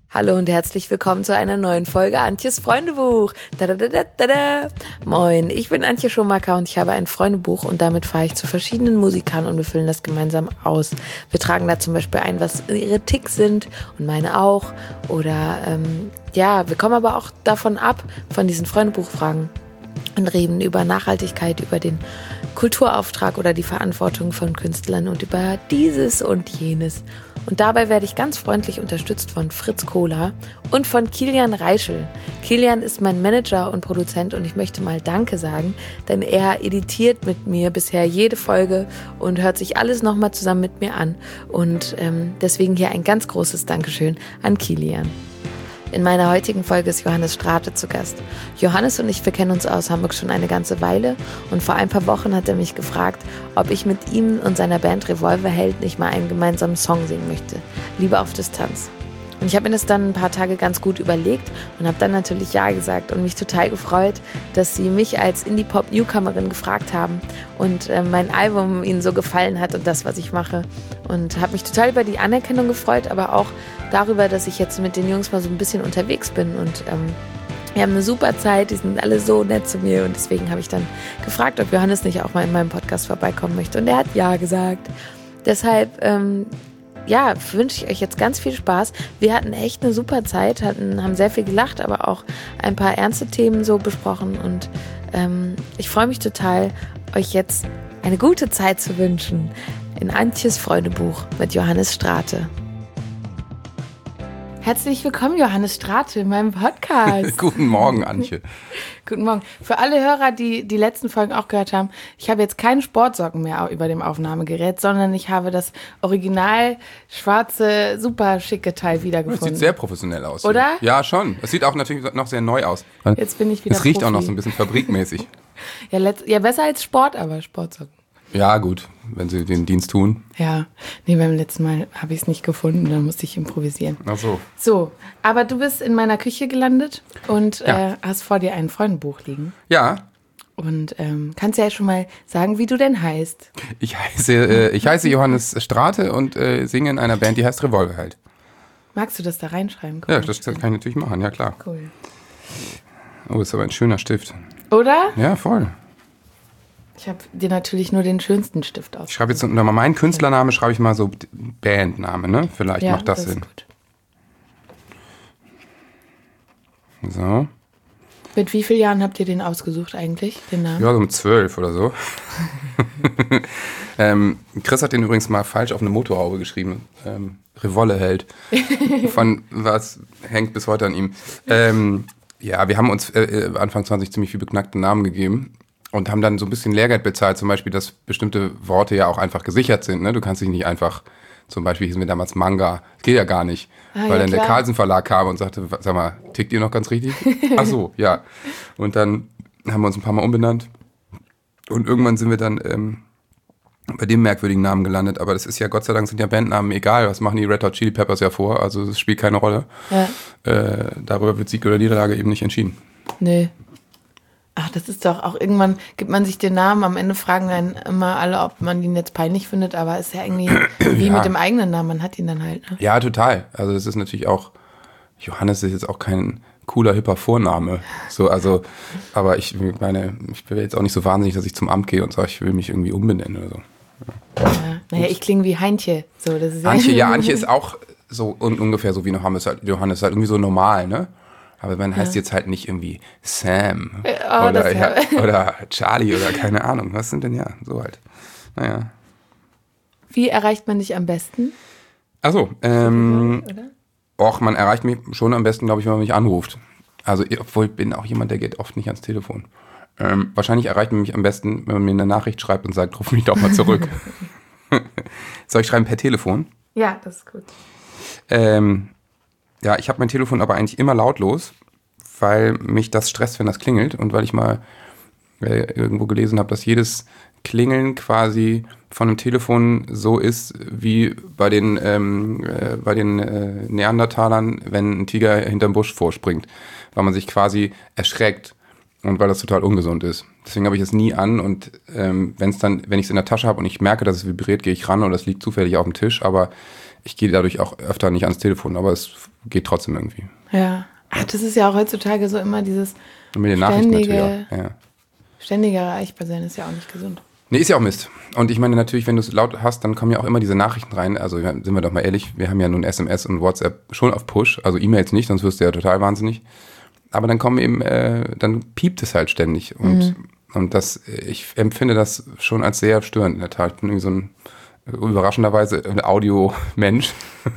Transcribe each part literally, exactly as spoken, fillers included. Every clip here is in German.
Hallo und herzlich willkommen zu einer neuen Folge Antjes Freundebuch. Da, da, da, da, da, da. Moin, ich bin Antje Schumacher und ich habe ein Freundebuch und damit fahre ich zu verschiedenen Musikern und wir füllen das gemeinsam aus. Wir tragen da zum Beispiel ein, was ihre Ticks sind und meine auch. Oder ähm, ja, wir kommen aber auch davon ab, von diesen Freundebuchfragen und reden über Nachhaltigkeit, über den Kulturauftrag oder die Verantwortung von Künstlern und über dieses und jenes. Und dabei werde ich ganz freundlich unterstützt von Fritz Kohler und von Kilian Reischel. Kilian ist mein Manager und Produzent und ich möchte mal Danke sagen, denn er editiert mit mir bisher jede Folge und hört sich alles nochmal zusammen mit mir an. Und ähm, deswegen hier ein ganz großes Dankeschön an Kilian. In meiner heutigen Folge ist Johannes Strate zu Gast. Johannes und ich, wir kennen uns aus Hamburg schon eine ganze Weile und vor ein paar Wochen hat er mich gefragt, ob ich mit ihm und seiner Band Revolverheld nicht mal einen gemeinsamen Song singen möchte. Liebe auf Distanz. Und ich habe mir das dann ein paar Tage ganz gut überlegt und habe dann natürlich Ja gesagt und mich total gefreut, dass sie mich als Indie-Pop-Newcomerin gefragt haben und äh, mein Album ihnen so gefallen hat und das, was ich mache. Und habe mich total über die Anerkennung gefreut, aber auch darüber, dass ich jetzt mit den Jungs mal so ein bisschen unterwegs bin und ähm, wir haben eine super Zeit, die sind alle so nett zu mir und deswegen habe ich dann gefragt, ob Johannes nicht auch mal in meinem Podcast vorbeikommen möchte und er hat Ja gesagt. Deshalb ähm, ja, wünsche ich euch jetzt ganz viel Spaß. Wir hatten echt eine super Zeit, hatten, haben sehr viel gelacht, aber auch ein paar ernste Themen so besprochen und ähm, ich freue mich total, euch jetzt eine gute Zeit zu wünschen in Antjes Freundebuch mit Johannes Strate. Herzlich willkommen, Johannes Strate, in meinem Podcast. Guten Morgen, Antje. Guten Morgen. Für alle Hörer, die die letzten Folgen auch gehört haben, ich habe jetzt keine Sportsocken mehr über dem Aufnahmegerät, sondern ich habe das original schwarze, super schicke Teil wiedergefunden. Das sieht sehr professionell aus. Oder? Ja, schon. Es sieht auch natürlich noch sehr neu aus. Jetzt bin ich wieder Es riecht Profi. auch noch so ein bisschen fabrikmäßig. ja, letzt, ja, besser als Sport, aber Sportsocken. Ja, gut, wenn sie den Dienst tun. Ja, nee, beim letzten Mal habe ich es nicht gefunden, dann musste ich improvisieren. Ach so. So, aber du bist in meiner Küche gelandet und Ja. äh, hast vor dir ein Freundebuch liegen. Ja, Und ähm, kannst ja schon mal sagen, wie du denn heißt. ich heiße, äh, ich heiße Johannes Strate und äh, singe in einer Band, die heißt Revolverheld. Magst du das da reinschreiben? Cool. Ja, das kann ich natürlich machen, ja klar. Cool. Oh, ist aber ein schöner Stift. Oder? Ja, voll. Ich habe dir natürlich nur den schönsten Stift aus. Ich schreibe jetzt unter meinen Künstlername, schreibe ich mal so Bandname, ne? Vielleicht ja, macht das, das Sinn. Ist gut. So. Mit wie vielen Jahren habt ihr den ausgesucht eigentlich, den Namen? Ja, so um zwölf oder so. ähm, Chris hat den übrigens mal falsch auf eine Motorhaube geschrieben. Ähm, Revolverheld. Von was hängt bis heute an ihm. Ähm, ja, wir haben uns äh, Anfang zwanzig ziemlich viel beknackte Namen gegeben und haben dann so ein bisschen Lehrgeld bezahlt, zum Beispiel, dass bestimmte Worte ja auch einfach gesichert sind. Ne? Du kannst dich nicht einfach, zum Beispiel hießen wir damals Manga, das geht ja gar nicht. Ah, weil ja, dann klar. der Carlsen Verlag kam und sagte, sag mal, tickt ihr noch ganz richtig? Ach so, ja. Und dann haben wir uns ein paar Mal umbenannt. Und irgendwann sind wir dann ähm, bei dem merkwürdigen Namen gelandet. Aber das ist ja, Gott sei Dank sind ja Bandnamen egal. Was machen die Red Hot Chili Peppers ja vor? Also es spielt keine Rolle. Ja. Äh, darüber wird Sieg oder Niederlage eben nicht entschieden. Nee. Ach, das ist doch auch, irgendwann gibt man sich den Namen, am Ende fragen dann immer alle, ob man ihn jetzt peinlich findet, aber ist ja irgendwie wie Ja. mit dem eigenen Namen, man hat ihn dann halt. Ne? Ja, total. Also es ist natürlich auch, Johannes ist jetzt auch kein cooler, hipper Vorname. So, also, aber ich meine, ich bin jetzt auch nicht so wahnsinnig, dass ich zum Amt gehe und sage, ich will mich irgendwie umbenennen oder so. Ja. Naja, ich klinge wie Heintje. So, das ist Antje, ja, Antje ist auch so un- ungefähr so wie Johannes, halt, Johannes halt irgendwie so normal, ne? Aber man heißt jetzt halt nicht irgendwie Sam Oh, oder, das ja, oder Charlie oder keine Ahnung. Was sind denn ja so halt? Naja. Wie erreicht man dich am besten? Achso, ähm, Oder? och, man erreicht mich schon am besten, glaube ich, wenn man mich anruft. Also, obwohl ich bin auch jemand, der geht oft nicht ans Telefon. Ähm, wahrscheinlich erreicht man mich am besten, wenn man mir eine Nachricht schreibt und sagt, ruf mich doch mal zurück. Soll ich schreiben per Telefon? Ja, das ist gut. Ähm, ja, ich habe mein Telefon aber eigentlich immer lautlos, weil mich das stresst, wenn das klingelt und weil ich mal äh, irgendwo gelesen habe, dass jedes Klingeln quasi von einem Telefon so ist wie bei den, ähm, äh, bei den äh, Neandertalern, wenn ein Tiger hinterm Busch vorspringt, weil man sich quasi erschreckt und weil das total ungesund ist. Deswegen habe ich es nie an und ähm, wenn es dann, wenn ich es in der Tasche habe und ich merke, dass es vibriert, gehe ich ran und es liegt zufällig auf dem Tisch, aber ich gehe dadurch auch öfter nicht ans Telefon, aber es geht trotzdem irgendwie. Ja. Ach, das ist ja auch heutzutage so immer dieses Und mit den Nachrichten ständige, natürlich auch. Ja. ständige erreichbar sein ist ja auch nicht gesund. Nee, ist ja auch Mist. Und ich meine natürlich, wenn du es laut hast, dann kommen ja auch immer diese Nachrichten rein. Also sind wir doch mal ehrlich, wir haben ja nun S M S und WhatsApp schon auf Push, also E-Mails nicht, sonst wirst du ja total wahnsinnig. Aber dann kommen eben, äh, dann piept es halt ständig. Und, mhm. und das, ich empfinde das schon als sehr störend in der Tat. Ich bin irgendwie so ein überraschenderweise ein Audio-Mensch.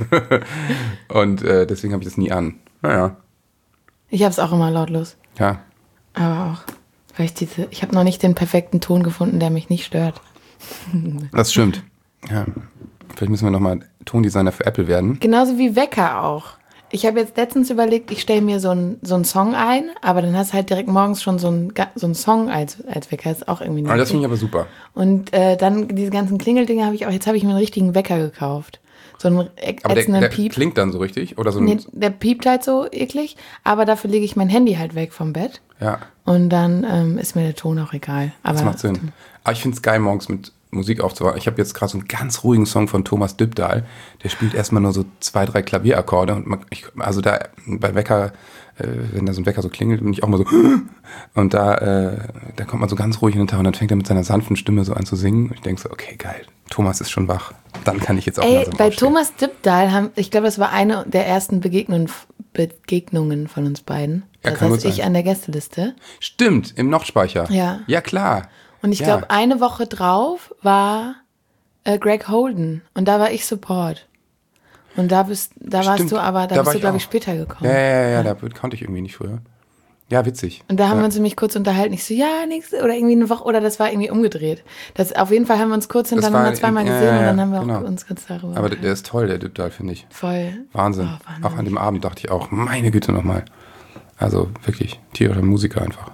Und äh, deswegen habe ich das nie an. Naja. Ich habe es auch immer lautlos. Ja. Aber auch, weil ich diese, ich habe noch nicht den perfekten Ton gefunden, der mich nicht stört. Das stimmt. Ja. Vielleicht müssen wir nochmal Tondesigner für Apple werden. Genauso wie Wecker auch. Ich habe jetzt letztens überlegt, ich stelle mir so einen so einen Song ein, aber dann hast du halt direkt morgens schon so einen so einen Song als, als Wecker. Das ist auch irgendwie nicht. Ah, das finde ich aber super. Und äh, dann diese ganzen Klingeldinger habe ich auch, jetzt habe ich mir einen richtigen Wecker gekauft. So einen aber der, der Piep. klingt dann so richtig? Oder so ein nee, der piept halt so eklig, aber dafür lege ich mein Handy halt weg vom Bett. Ja. Und dann ähm, ist mir der Ton auch egal. Aber das macht Sinn. Aber ich finde es geil, morgens mit Musik aufzuwachen. Ich habe jetzt gerade so einen ganz ruhigen Song von Thomas Dybdahl. Der spielt erstmal nur so zwei, drei Klavierakkorde. Und man, ich, also da bei Wecker, äh, wenn da so ein Wecker so klingelt, bin ich auch mal so und da, äh, da kommt man so ganz ruhig in den Tag und dann fängt er mit seiner sanften Stimme so an zu singen. Und ich denke so, okay, geil, Thomas ist schon wach. Dann kann ich jetzt auch Ey, langsam bei aufstehen. Thomas Dybdahl haben, ich glaube, das war eine der ersten Begegnungen, Begegnungen von uns beiden. Ja, Das kann gut heißt, ich sein. an der Gästeliste. Stimmt, im Nordspeicher. Ja. Ja, klar. Und ich ja. glaube, eine Woche drauf war äh, Greg Holden. Und da war ich Support. Und da bist, da warst Stimmt, du aber, da, da bist war du, ich glaube ich, auch. später gekommen. Ja, ja, ja, ja, da konnte ich irgendwie nicht früher. Ja, witzig. Und da haben ja. wir uns nämlich kurz unterhalten. Ich so, ja, nix, oder irgendwie eine Woche, oder das war irgendwie umgedreht. Das, auf jeden Fall haben wir uns kurz hintereinander war- zweimal ja, gesehen ja, und dann haben wir genau. auch uns kurz darüber Aber der, unterhalten. der ist toll, der Dybdahl, finde ich. Voll. Wahnsinn. Oh, Wahnsinn. Auch an dem Abend dachte ich auch, meine Güte nochmal. Also wirklich, tierischer Musiker einfach.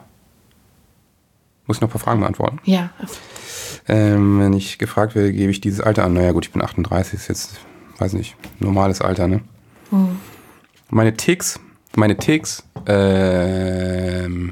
Muss ich noch ein paar Fragen beantworten? Ja. Ähm, wenn ich gefragt werde, gebe ich dieses Alter an. Naja gut, ich bin achtunddreißig, ist jetzt, weiß nicht, normales Alter, ne? Hm. Meine Ticks, meine Ticks, ähm,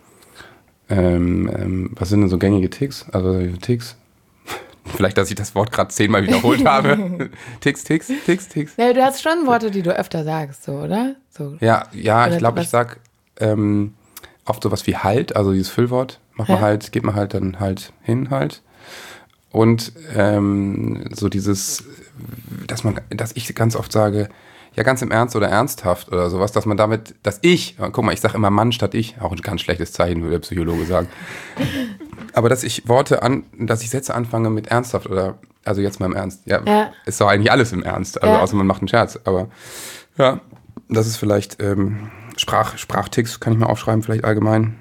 ähm, ähm, was sind denn so gängige Ticks? Also Ticks, vielleicht, dass ich das Wort gerade zehnmal wiederholt habe. Ticks, Ticks, Ticks, Ticks. Ja, du hast schon Worte, die du öfter sagst, so, oder? So. Ja, ja, Oder ich glaube, was- ich sag ähm, oft sowas wie halt, also dieses Füllwort, mach mal Ja. halt, geht mal halt dann halt hin halt. Und ähm, so dieses, dass man, dass ich ganz oft sage, ja ganz im Ernst oder ernsthaft oder sowas, dass man damit, dass ich, guck mal, ich sage immer Mann statt ich, auch ein ganz schlechtes Zeichen, würde der Psychologe sagen. Aber dass ich Worte an, dass ich Sätze anfange mit ernsthaft oder, also jetzt mal im Ernst, ja, Ja. ist doch eigentlich alles im Ernst, also Ja. außer man macht einen Scherz, aber ja, das ist vielleicht ähm, Sprach, Sprachticks, kann ich mal aufschreiben, vielleicht allgemein.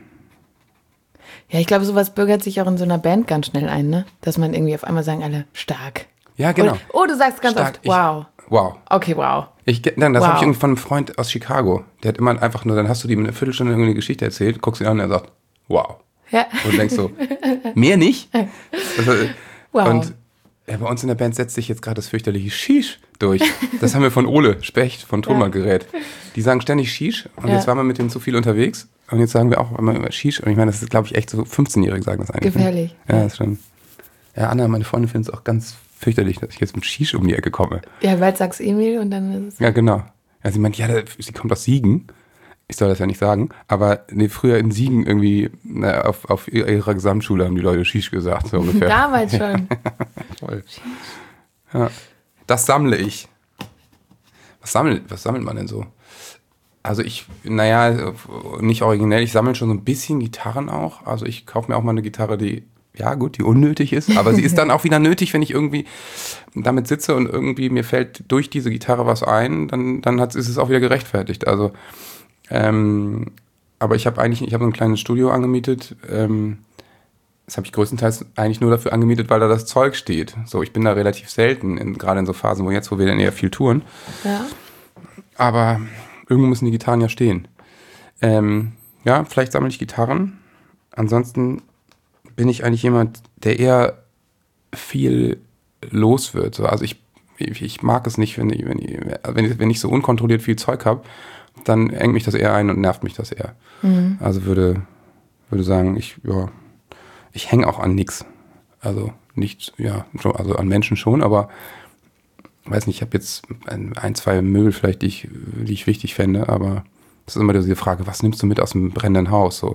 Ja, ich glaube, sowas bürgert sich auch in so einer Band ganz schnell ein, ne? Dass man irgendwie auf einmal sagen alle, stark. Ja, genau. Oder, oh, du sagst ganz Stark. oft, wow. Ich, wow. Okay, wow. Ich, dann, das Wow. habe ich irgendwie von einem Freund aus Chicago. Der hat immer einfach nur, dann hast du ihm eine Viertelstunde irgendeine Geschichte erzählt, guckst ihn an und er sagt, wow. Ja. Und du denkst so, mehr nicht? Also, Wow. Und ja, bei uns in der Band setzt sich jetzt gerade das fürchterliche Shish durch. Das haben wir von Ole Specht, von Tonbandgerät. Die sagen ständig Shish und Ja. jetzt waren wir mit denen zu viel unterwegs und jetzt sagen wir auch immer Shish. Und ich meine, das ist, glaube ich, echt so fünfzehnjährige sagen das eigentlich. Gefährlich. Ne? Ja, das ist schon. Ja, Anna, meine Freundin, findet es auch ganz fürchterlich, dass ich jetzt mit Shish um die Ecke komme. Ja, bald sagst Emil und dann ist es. Ja, genau. Ja, sie meint, ja, da- sie kommt aus Siegen. Ich soll das ja nicht sagen, aber nee, früher in Siegen irgendwie, na, auf, auf ihrer Gesamtschule haben die Leute Shish gesagt, so ungefähr. Damals schon. Voll. Ja. Das sammle ich. Was sammelt, was sammelt man denn so? Also ich, naja, nicht originell, ich sammle schon so ein bisschen Gitarren auch. Also ich kaufe mir auch mal eine Gitarre, die, ja gut, die unnötig ist, aber sie ist dann auch wieder nötig, wenn ich irgendwie damit sitze und irgendwie mir fällt durch diese Gitarre was ein, dann, dann hat, ist es auch wieder gerechtfertigt. Also, ähm, aber ich habe eigentlich, ich habe so ein kleines Studio angemietet, ähm, das habe ich größtenteils eigentlich nur dafür angemietet, weil da das Zeug steht. So, ich bin da relativ selten, in, gerade in so Phasen, wo jetzt, wo wir dann eher viel touren. Ja. Aber irgendwo müssen die Gitarren ja stehen. Ähm, ja, vielleicht sammle ich Gitarren. Ansonsten bin ich eigentlich jemand, der eher viel los wird. So, also ich, ich, ich mag es nicht, wenn ich, wenn ich, wenn ich, wenn ich so unkontrolliert viel Zeug habe, dann engt mich das eher ein und nervt mich das eher. Mhm. Also würde, würde sagen, ich, ja, ich hänge auch an nichts. Also nicht, ja, also an Menschen schon, aber weiß nicht, ich habe jetzt ein, ein, zwei Möbel vielleicht, die ich, die ich wichtig fände, aber das ist immer diese Frage, was nimmst du mit aus dem brennenden Haus? So,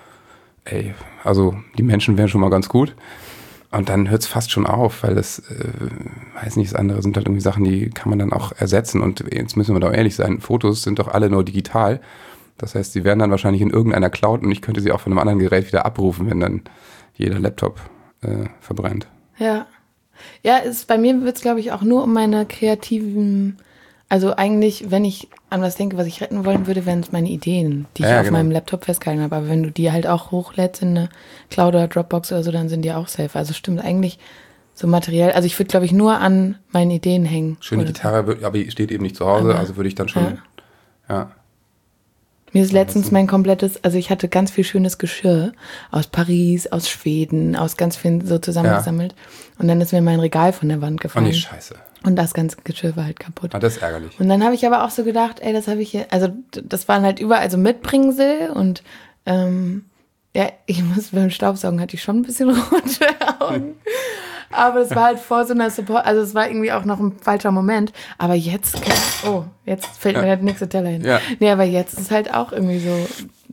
ey, also die Menschen wären schon mal ganz gut. Und dann hört es fast schon auf, weil das, äh, weiß nicht, das andere sind halt irgendwie Sachen, die kann man dann auch ersetzen. Und jetzt müssen wir doch ehrlich sein, Fotos sind doch alle nur digital. Das heißt, sie werden dann wahrscheinlich in irgendeiner Cloud und ich könnte sie auch von einem anderen Gerät wieder abrufen, wenn dann jeder Laptop äh, verbrennt. Ja. Ja, ist, bei mir wird es, glaube ich, auch nur um meine kreativen, also eigentlich, wenn ich an was denke, was ich retten wollen würde, wären es meine Ideen, die ich ja, auf genau. meinem Laptop festgehalten habe. Aber wenn du die halt auch hochlädst in eine Cloud oder Dropbox oder so, dann sind die auch safe. Also stimmt eigentlich so materiell. Also ich würde, glaube ich, nur an meinen Ideen hängen. Schöne Gitarre, so. Aber die steht eben nicht zu Hause, aber, also würde ich dann schon, ja. ja. Mir ist letztens mein komplettes, also ich hatte ganz viel schönes Geschirr aus Paris, aus Schweden, aus ganz vielen so zusammengesammelt. Ja. Und dann ist mir mein Regal von der Wand gefallen. Oh nee, scheiße. Und das ganze Geschirr war halt kaputt. Ah, das ist ärgerlich. Und dann habe ich aber auch so gedacht, ey, das habe ich hier, also das waren halt überall so Mitbringsel und ähm, ja, ich muss beim Staubsaugen hatte ich schon ein bisschen rote Augen. Aber es war halt vor so einer Support, also es war irgendwie auch noch ein falscher Moment. Aber jetzt, oh, jetzt fällt mir ja. der nächste Teller hin. Ja. Nee, aber jetzt ist es halt auch irgendwie so.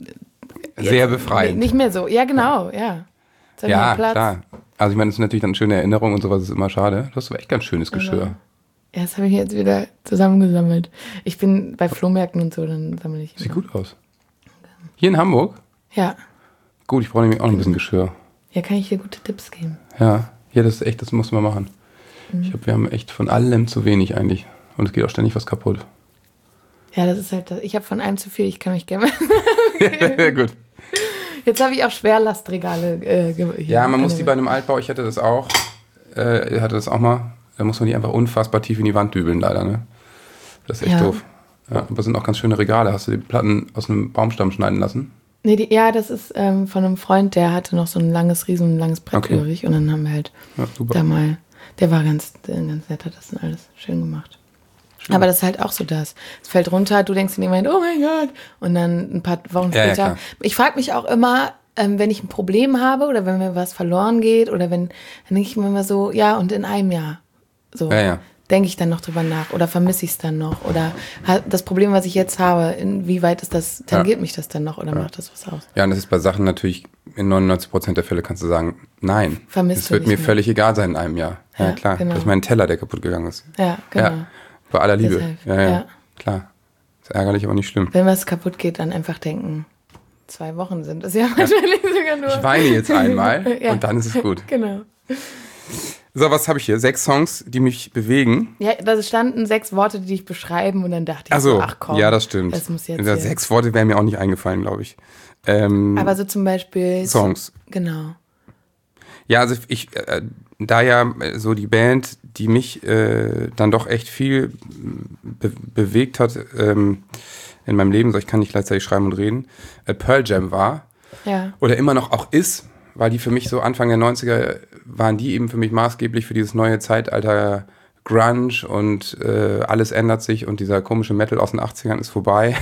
Sehr befreiend. Nicht mehr so, ja genau, ja. Ja, Platz. Klar. Also ich meine, das ist natürlich dann eine schöne Erinnerung und sowas ist immer schade. Du hast aber echt ganz schönes Geschirr. Also, ja, das habe ich jetzt wieder zusammengesammelt. Ich bin bei Flohmärkten und so, dann sammle ich. Sieht immer. Gut aus. Hier in Hamburg? Ja. Gut, ich brauche nämlich auch noch ein bisschen Geschirr. Ja, kann ich dir gute Tipps geben. Ja, ja, das ist echt, das muss man machen. Mhm. Ich glaube, wir haben echt von allem zu wenig eigentlich. Und es geht auch ständig was kaputt. Ja, das ist halt das. Ich habe von einem zu viel, ich kann mich gerne. Ja, gut. Jetzt habe ich auch Schwerlastregale. Äh, hier ja, man muss die bei einem Altbau, ich hatte das auch, äh, hatte das auch mal, da muss man die einfach unfassbar tief in die Wand dübeln, leider, ne? Das ist echt ja. doof. Ja, aber sind auch ganz schöne Regale. Hast du die Platten aus einem Baumstamm schneiden lassen? Nee, die, ja, das ist ähm, von einem Freund, der hatte noch so ein langes, riesen langes Brett okay. übrig und dann haben wir halt ja, super. da mal, der war ganz, ganz nett, hat das dann alles schön gemacht. Schön. Aber das ist halt auch so das. Es fällt runter, du denkst in dem Moment, oh mein Gott. Und dann ein paar Wochen ja, später. Ja, ich frage mich auch immer, ähm, wenn ich ein Problem habe oder wenn mir was verloren geht oder wenn, dann denke ich mir immer so, ja, und in einem Jahr. So. Ja, ja. Denke ich dann noch drüber nach oder vermisse ich es dann noch? Oder das Problem, was ich jetzt habe, inwieweit ist das, tangiert ja. mich das dann noch oder ja. macht das was aus? Ja, und das ist bei Sachen natürlich, in neunundneunzig Prozent der Fälle kannst du sagen, nein. Vermisst es wird mir mehr. völlig egal sein in einem Jahr. Ja, ja klar. Genau. Das ist mein Teller, der kaputt gegangen ist. Ja, genau. Ja, bei aller Liebe. Deshalb, ja, ja, ja, klar. Ist ärgerlich, aber nicht schlimm. Wenn was kaputt geht, dann einfach denken, zwei Wochen sind es ja wahrscheinlich ja. sogar nur. Ich weine jetzt einmal ja. und dann ist es gut. Genau. So, was habe ich hier? Sechs Songs, die mich bewegen. Ja, da standen sechs Worte, die dich beschreiben und dann dachte ich ach so, so, ach komm. Ja, das stimmt. Das muss jetzt ja, sechs Worte wären mir auch nicht eingefallen, glaube ich. Ähm, Aber so zum Beispiel Songs. Genau. Ja, also ich, äh, da ja so die Band, die mich äh, dann doch echt viel be- bewegt hat ähm, in meinem Leben, so ich kann nicht gleichzeitig schreiben und reden, äh, Pearl Jam war. Ja. Oder immer noch auch ist, weil die für mich so Anfang der neunziger waren die eben für mich maßgeblich für dieses neue Zeitalter Grunge und äh, alles ändert sich und dieser komische Metal aus den achtzigern ist vorbei.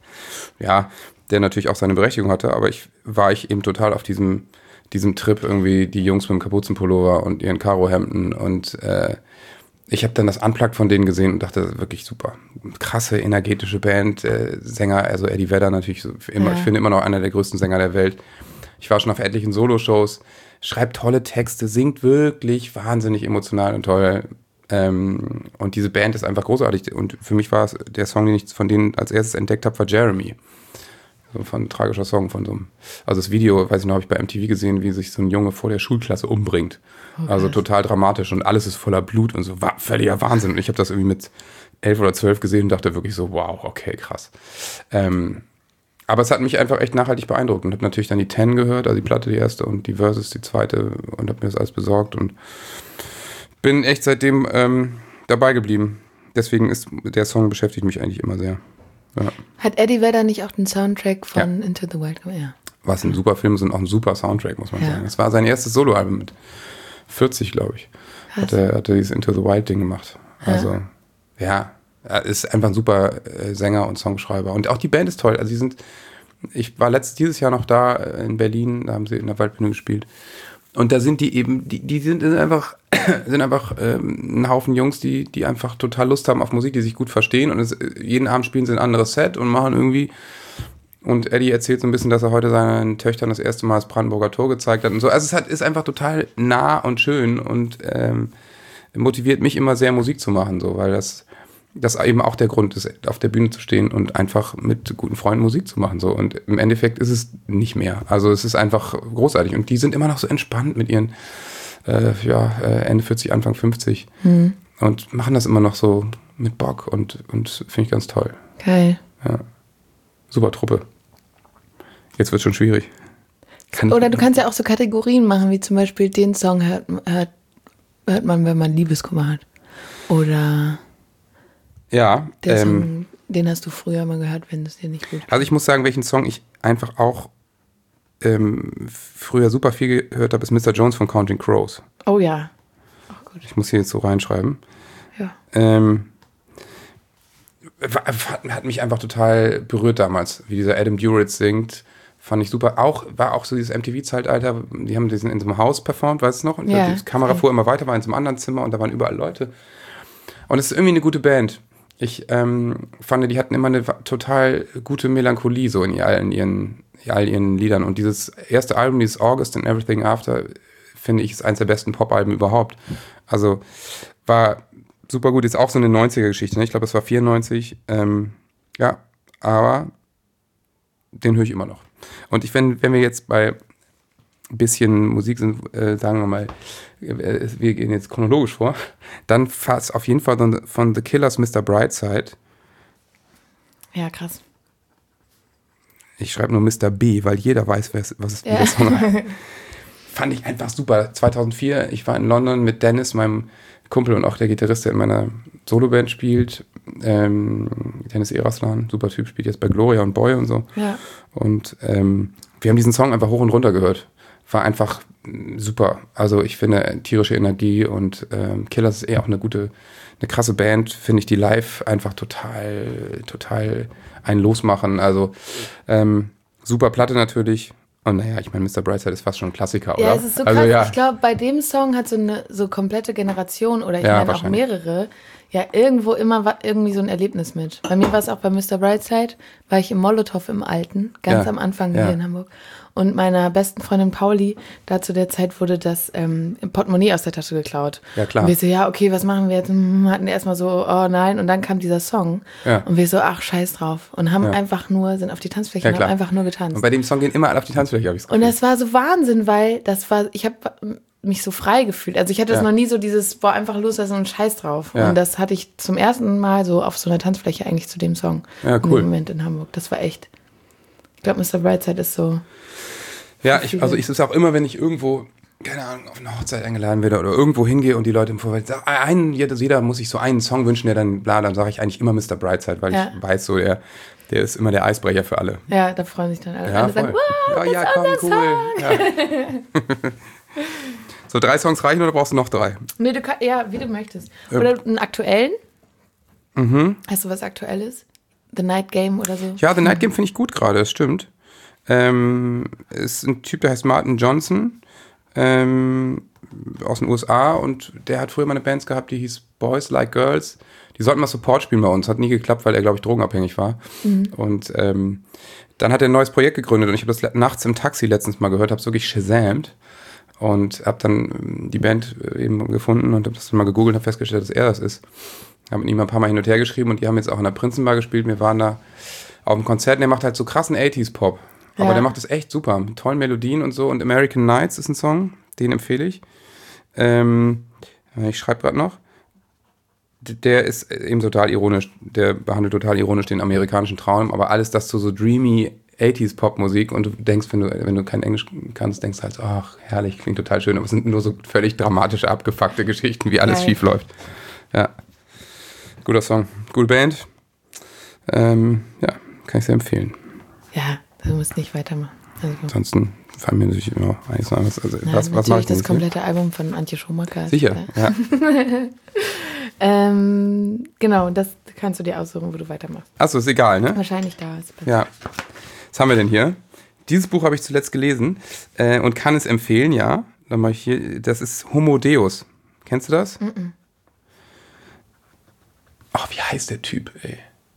Ja, der natürlich auch seine Berechtigung hatte, aber ich war ich eben total auf diesem, diesem Trip irgendwie, die Jungs mit dem Kapuzenpullover und ihren Karohemden und äh, ich habe dann das Unplugged von denen gesehen und dachte, wirklich super. Krasse, energetische Band, äh, Sänger, also Eddie Vedder natürlich so immer, ja. Ich finde immer noch einer der größten Sänger der Welt. Ich war schon auf etlichen Soloshows, schreibt tolle Texte, singt wirklich wahnsinnig emotional und toll. Ähm, und diese Band ist einfach großartig. Und für mich war es der Song, den ich von denen als erstes entdeckt habe, war Jeremy. So von ein tragischer Song von so einem. Also das Video, weiß ich noch, habe ich bei M T V gesehen, wie sich so ein Junge vor der Schulklasse umbringt. Oh, also total dramatisch und alles ist voller Blut und so, war völliger Wahnsinn. Und ich habe das irgendwie mit elf oder zwölf gesehen und dachte wirklich so, wow, okay, krass. Ähm, Aber es hat mich einfach echt nachhaltig beeindruckt und habe natürlich dann die Ten gehört, also die Platte die erste und die Versus die zweite und habe mir das alles besorgt und bin echt seitdem ähm, dabei geblieben. Deswegen ist der Song beschäftigt mich eigentlich immer sehr. Ja. Hat Eddie Vedder nicht auch den Soundtrack von ja. Into the Wild gemacht? Ja. Was ein super Film ist und auch ein super Soundtrack, muss man ja. sagen. Es war sein erstes Soloalbum mit vierzig, glaube ich. Hat er, hat er dieses Into the Wild Ding gemacht. Also, ja. ja. Er ist einfach ein super äh, Sänger und Songschreiber. Und auch die Band ist toll. Also, die sind, ich war letztes, dieses Jahr noch da in Berlin, da haben sie in der Waldbühne gespielt. Und da sind die eben, die, die sind einfach, sind einfach ähm, ein Haufen Jungs, die, die einfach total Lust haben auf Musik, die sich gut verstehen. Und es, jeden Abend spielen sie ein anderes Set und machen irgendwie. Und Eddie erzählt so ein bisschen, dass er heute seinen Töchtern das erste Mal das Brandenburger Tor gezeigt hat und so. Also es hat, ist einfach total nah und schön und ähm, motiviert mich immer sehr, Musik zu machen, so, weil das, das eben auch der Grund ist, auf der Bühne zu stehen und einfach mit guten Freunden Musik zu machen. So. Und im Endeffekt ist es nicht mehr. Also es ist einfach großartig. Und die sind immer noch so entspannt mit ihren äh, ja, Ende vierzig, Anfang fünfzig mhm. und machen das immer noch so mit Bock und, und finde ich ganz toll. Geil. Ja. Super Truppe. Jetzt wird es schon schwierig. Kann Oder du kannst ja auch so Kategorien machen, wie zum Beispiel den Song hört, hört, hört man, wenn man Liebeskummer hat. Oder ja, der ähm, Song, den hast du früher mal gehört, wenn es dir nicht gut geht. Also ich muss sagen, welchen Song ich einfach auch ähm, früher super viel gehört habe, ist Mister Jones von Counting Crows. Oh ja. Ach gut. Ich muss hier jetzt so reinschreiben. Ja. Ähm, hat mich einfach total berührt damals, wie dieser Adam Duritz singt. Fand ich super. Auch, war auch so dieses M T V-Zeitalter, die haben diesen in so einem Haus performt, weißt du noch? Und ja, die Kamera fuhr immer weiter, war in so einem anderen Zimmer und da waren überall Leute. Und es ist irgendwie eine gute Band. Ich ähm, fand, die hatten immer eine total gute Melancholie so in allen ihren, in all ihren Liedern. Und dieses erste Album, dieses August and Everything After, finde ich, ist eines der besten Pop-Alben überhaupt. Also war super gut, ist auch so eine neunziger-Geschichte. Ne? Ich glaube, es war vierundneunzig. Ähm, ja, aber den höre ich immer noch. Und ich, wenn, wenn wir jetzt bei ein bisschen Musik sind, äh, sagen wir mal, äh, wir gehen jetzt chronologisch vor, dann fast auf jeden Fall von, von The Killers Mister Brightside. Ja, krass. Ich schreibe nur Mister B, weil jeder weiß, was, was ist ja. der Song heißt. Fand ich einfach super. zweitausendvier, ich war in London mit Dennis, meinem Kumpel und auch der Gitarrist, der in meiner Soloband spielt. Ähm, Dennis Eraslan, super Typ, spielt jetzt bei Gloria und Boy und so. Ja. Und ähm, wir haben diesen Song einfach hoch und runter gehört. War einfach super. Also ich finde tierische Energie und ähm, Killers ist eher auch eine gute, eine krasse Band, finde ich die live einfach total, total einen losmachen. Also ähm, super Platte natürlich. Und naja, ich meine, Mister Brightside ist fast schon ein Klassiker, oder? Ja, es ist so krass. Also, ja. Ich glaube, bei dem Song hat so eine so komplette Generation oder ich ja, meine auch mehrere, ja irgendwo immer war irgendwie so ein Erlebnis mit. Bei mir war es auch bei Mister Brightside, war ich im Molotow im Alten, ganz ja. am Anfang ja. hier in Hamburg. Und meiner besten Freundin Pauli, da zu der Zeit wurde das ähm, Portemonnaie aus der Tasche geklaut. Ja, klar. Und wir so, ja, okay, was machen wir jetzt? Hm, hatten erstmal so, oh nein. Und dann kam dieser Song. Ja. Und wir so, ach, scheiß drauf. Und haben ja. einfach nur, sind auf die Tanzfläche ja, und haben einfach nur getanzt. Und bei dem Song gehen immer alle auf die Tanzfläche, habe ich Und das war so Wahnsinn, weil das war, ich habe mich so frei gefühlt. Also ich hatte das ja. noch nie so dieses, boah, einfach loslassen und Scheiß drauf. Ja. Und das hatte ich zum ersten Mal so auf so einer Tanzfläche eigentlich zu dem Song. Ja, cool. Im Moment in Hamburg. Das war echt. Ich glaube, Mister Brightside ist so. Ja, ich, also ich ist auch immer, wenn ich irgendwo, keine Ahnung, auf eine Hochzeit eingeladen werde oder irgendwo hingehe und die Leute im Vorfeld sagen, einen, jeder muss sich so einen Song wünschen, der dann bla, dann sage ich eigentlich immer Mister Brightside, weil ja. ich weiß so, der, der ist immer der Eisbrecher für alle. Ja, da freuen sich dann alle. Ja, alle sagen, wow, ja, ja, komm, cool. Ja. So, drei Songs reichen oder brauchst du noch drei? Nee, du kannst, ja, wie du möchtest. Oder einen aktuellen? Mhm. Hast du was Aktuelles? The Night Game oder so? Ja, The Night Game finde ich gut gerade, das stimmt. Ähm, ist ein Typ, der heißt Martin Johnson, ähm, aus den U S A und der hat früher mal eine Band gehabt, die hieß Boys Like Girls. Die sollten mal Support spielen bei uns, hat nie geklappt, weil er, glaube ich, drogenabhängig war. Mhm. Und ähm, dann hat er ein neues Projekt gegründet und ich habe das nachts im Taxi letztens mal gehört, habe es wirklich shazamt und habe dann die Band eben gefunden und habe das dann mal gegoogelt und habe festgestellt, dass er das ist. Habe mit ihm ein paar Mal hin und her geschrieben und die haben jetzt auch in der Prinzenbar gespielt. Wir waren da auf einem Konzert und der macht halt so krassen achtziger-Pop. Aber ja. der macht das echt super, mit tollen Melodien und so. Und American Nights ist ein Song, den empfehle ich. Ähm, ich schreibe gerade noch. Der ist eben total ironisch, der behandelt total ironisch den amerikanischen Traum, aber alles das zu so dreamy achtziger-Pop-Musik und du denkst, wenn du, wenn du kein Englisch kannst, denkst halt, ach, herrlich, klingt total schön, aber es sind nur so völlig dramatische, abgefuckte Geschichten, wie alles Geil. Schief läuft. Ja, guter Song, gute Band. Ähm, ja, kann ich sehr empfehlen. Ja. Du musst nicht weitermachen. Also. Ansonsten fallen mir natürlich immer eins an. Also, Nein, was was mache ich denn das komplette hier? Album von Antje Schumacher. Sicher, ja. ähm, genau, das kannst du dir aussuchen, wo du weitermachst. Achso, ist egal, ne? Wahrscheinlich da. Ist ja. Was haben wir denn hier? Dieses Buch habe ich zuletzt gelesen äh, und kann es empfehlen, ja. dann mache ich hier, das ist Homo Deus. Kennst du das? Mm-mm. Ach, wie heißt der Typ, ey?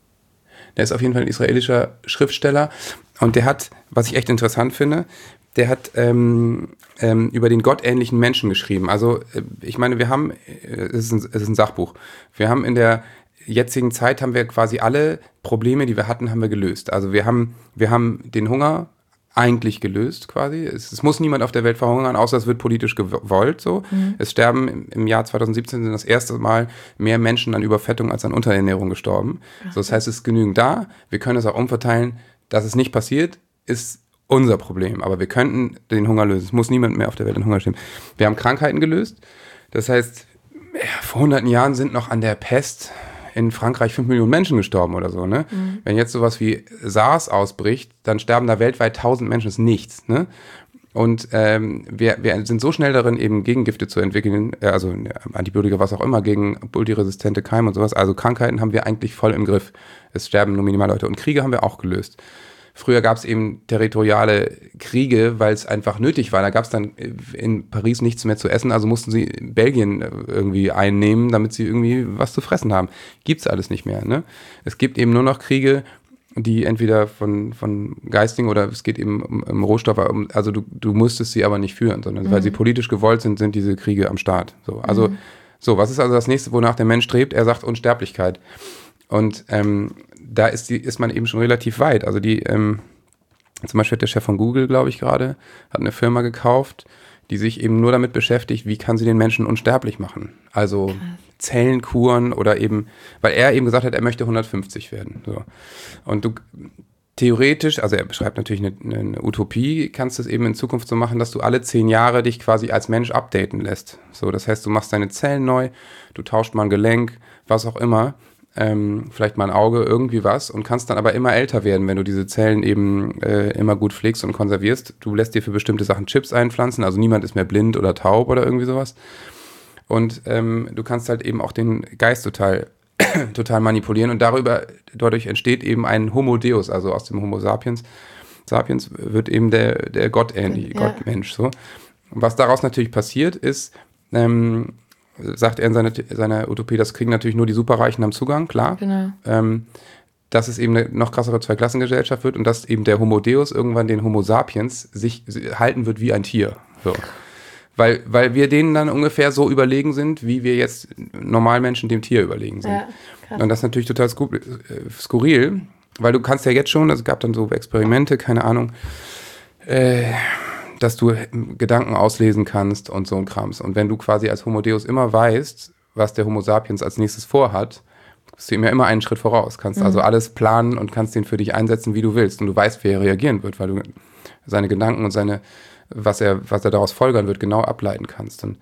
Der ist auf jeden Fall ein israelischer Schriftsteller und der hat, was ich echt interessant finde, der hat ähm, ähm, über den gottähnlichen Menschen geschrieben. Also äh, ich meine, wir haben, äh, es ist, ein, es ist ein Sachbuch, wir haben in der jetzigen Zeit haben wir quasi alle Probleme, die wir hatten, haben wir gelöst. Also wir haben, wir haben den Hunger eigentlich gelöst quasi. Es, es muss niemand auf der Welt verhungern, außer es wird politisch gewollt so. Mhm. Es sterben im, im Jahr zwanzig siebzehn sind das erste Mal mehr Menschen an Überfettung als an Unterernährung gestorben. So, das heißt, es ist genügend da. Wir können es auch umverteilen. Dass es nicht passiert, ist unser Problem. Aber wir könnten den Hunger lösen. Es muss niemand mehr auf der Welt in Hunger sterben. Wir haben Krankheiten gelöst. Das heißt, ja, vor hunderten Jahren sind noch an der Pest in Frankreich fünf Millionen Menschen gestorben oder so, ne? Mhm. Wenn jetzt sowas wie SARS ausbricht, dann sterben da weltweit tausend Menschen, das ist nichts, ne? Und ähm, wir, wir sind so schnell darin, eben Gegengifte zu entwickeln, äh, also Antibiotika, was auch immer, gegen multiresistente Keime und sowas. Also Krankheiten haben wir eigentlich voll im Griff. Es sterben nur minimal Leute. Und Kriege haben wir auch gelöst. Früher gab es eben territoriale Kriege, weil es einfach nötig war. Da gab es dann in Paris nichts mehr zu essen, also mussten sie Belgien irgendwie einnehmen, damit sie irgendwie was zu fressen haben. Gibt's alles nicht mehr, ne? Es gibt eben nur noch Kriege, die entweder von, von Geistigen oder es geht eben um, um Rohstoffe, um, also du, du musstest sie aber nicht führen, sondern mhm. weil sie politisch gewollt sind, sind diese Kriege am Start. So, also, mhm. so, was ist also das nächste, wonach der Mensch strebt? Er sagt Unsterblichkeit. Und ähm, da ist, die, ist man eben schon relativ weit. Also die, ähm, zum Beispiel hat der Chef von Google, glaube ich gerade, hat eine Firma gekauft, die sich eben nur damit beschäftigt, wie kann sie den Menschen unsterblich machen. Also Krass. Zellenkuren oder eben, weil er eben gesagt hat, er möchte hundertfünfzig werden. So. Und du theoretisch, also er beschreibt natürlich eine, eine Utopie, kannst du es eben in Zukunft so machen, dass du alle zehn Jahre dich quasi als Mensch updaten lässt. So, das heißt, du machst deine Zellen neu, du tauscht mal ein Gelenk, was auch immer. Ähm, vielleicht mal ein Auge, irgendwie was und kannst dann aber immer älter werden, wenn du diese Zellen eben äh, immer gut pflegst und konservierst. Du lässt dir für bestimmte Sachen Chips einpflanzen, also niemand ist mehr blind oder taub oder irgendwie sowas. Und ähm, du kannst halt eben auch den Geist total, total manipulieren und darüber, dadurch entsteht eben ein Homo Deus, also aus dem Homo sapiens, sapiens wird eben der, der gottähnliche, ja. Gottmensch. So. Und was daraus natürlich passiert ist, ähm, sagt er in seiner, seiner Utopie, das kriegen natürlich nur die Superreichen am Zugang, klar. Genau. Ähm, dass es eben eine noch krassere Zweiklassengesellschaft wird und dass eben der Homo Deus irgendwann den Homo sapiens sich halten wird wie ein Tier. So. Weil, weil wir denen dann ungefähr so überlegen sind, wie wir jetzt Normalmenschen dem Tier überlegen sind. Ja, und das ist natürlich total skurril, weil du kannst ja jetzt schon, also es gab dann so Experimente, keine Ahnung, äh, dass du Gedanken auslesen kannst und so ein Krams. Und wenn du quasi als Homo Deus immer weißt, was der Homo sapiens als nächstes vorhat, bist du ihm ja immer einen Schritt voraus. Kannst mhm. also alles planen und kannst den für dich einsetzen, wie du willst. Und du weißt, wie er reagieren wird, weil du seine Gedanken und seine, was er, was er daraus folgern wird, genau ableiten kannst. Und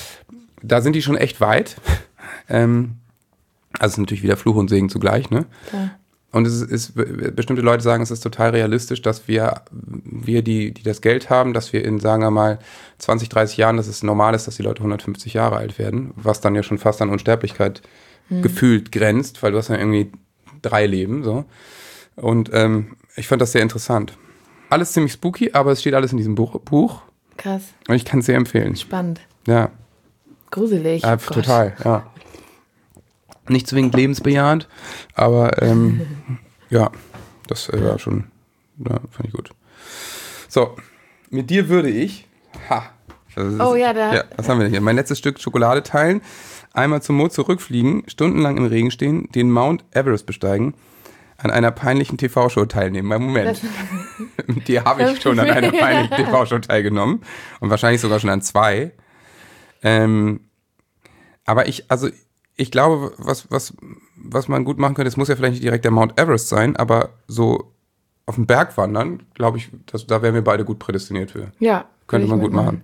da sind die schon echt weit. ähm, also es ist natürlich wieder Fluch und Segen zugleich, ne? Ja. Und es ist, ist, bestimmte Leute sagen, es ist total realistisch, dass wir, wir die, die das Geld haben, dass wir in, sagen wir mal, zwanzig, dreißig Jahren, dass es normal ist, dass die Leute hundertfünfzig Jahre alt werden, was dann ja schon fast an Unsterblichkeit hm. gefühlt grenzt, weil du hast ja irgendwie drei Leben, so. Und ähm, ich fand das sehr interessant. Alles ziemlich spooky, aber es steht alles in diesem Buch. Buch. Krass. Und ich kann es sehr empfehlen. Spannend. Ja. Gruselig. Ja, total, ja. Nicht zwingend lebensbejahend, aber ähm, ja, das äh, war schon, ja, fand ich gut. So, mit dir würde ich, ha, ist, oh ja, da. Ja, was haben wir denn hier? Mein letztes Stück Schokolade teilen, einmal zum Mond zurückfliegen, stundenlang im Regen stehen, den Mount Everest besteigen, an einer peinlichen T V-Show teilnehmen. Mein Moment, mit dir habe ich schon an einer peinlichen T V-Show teilgenommen und wahrscheinlich sogar schon an zwei. Ähm, aber ich, also ich glaube, was, was, was man gut machen könnte, es muss ja vielleicht nicht direkt der Mount Everest sein, aber so auf den Berg wandern, glaube ich, das, da wären wir beide gut prädestiniert für. Ja. Könnte man gut machen.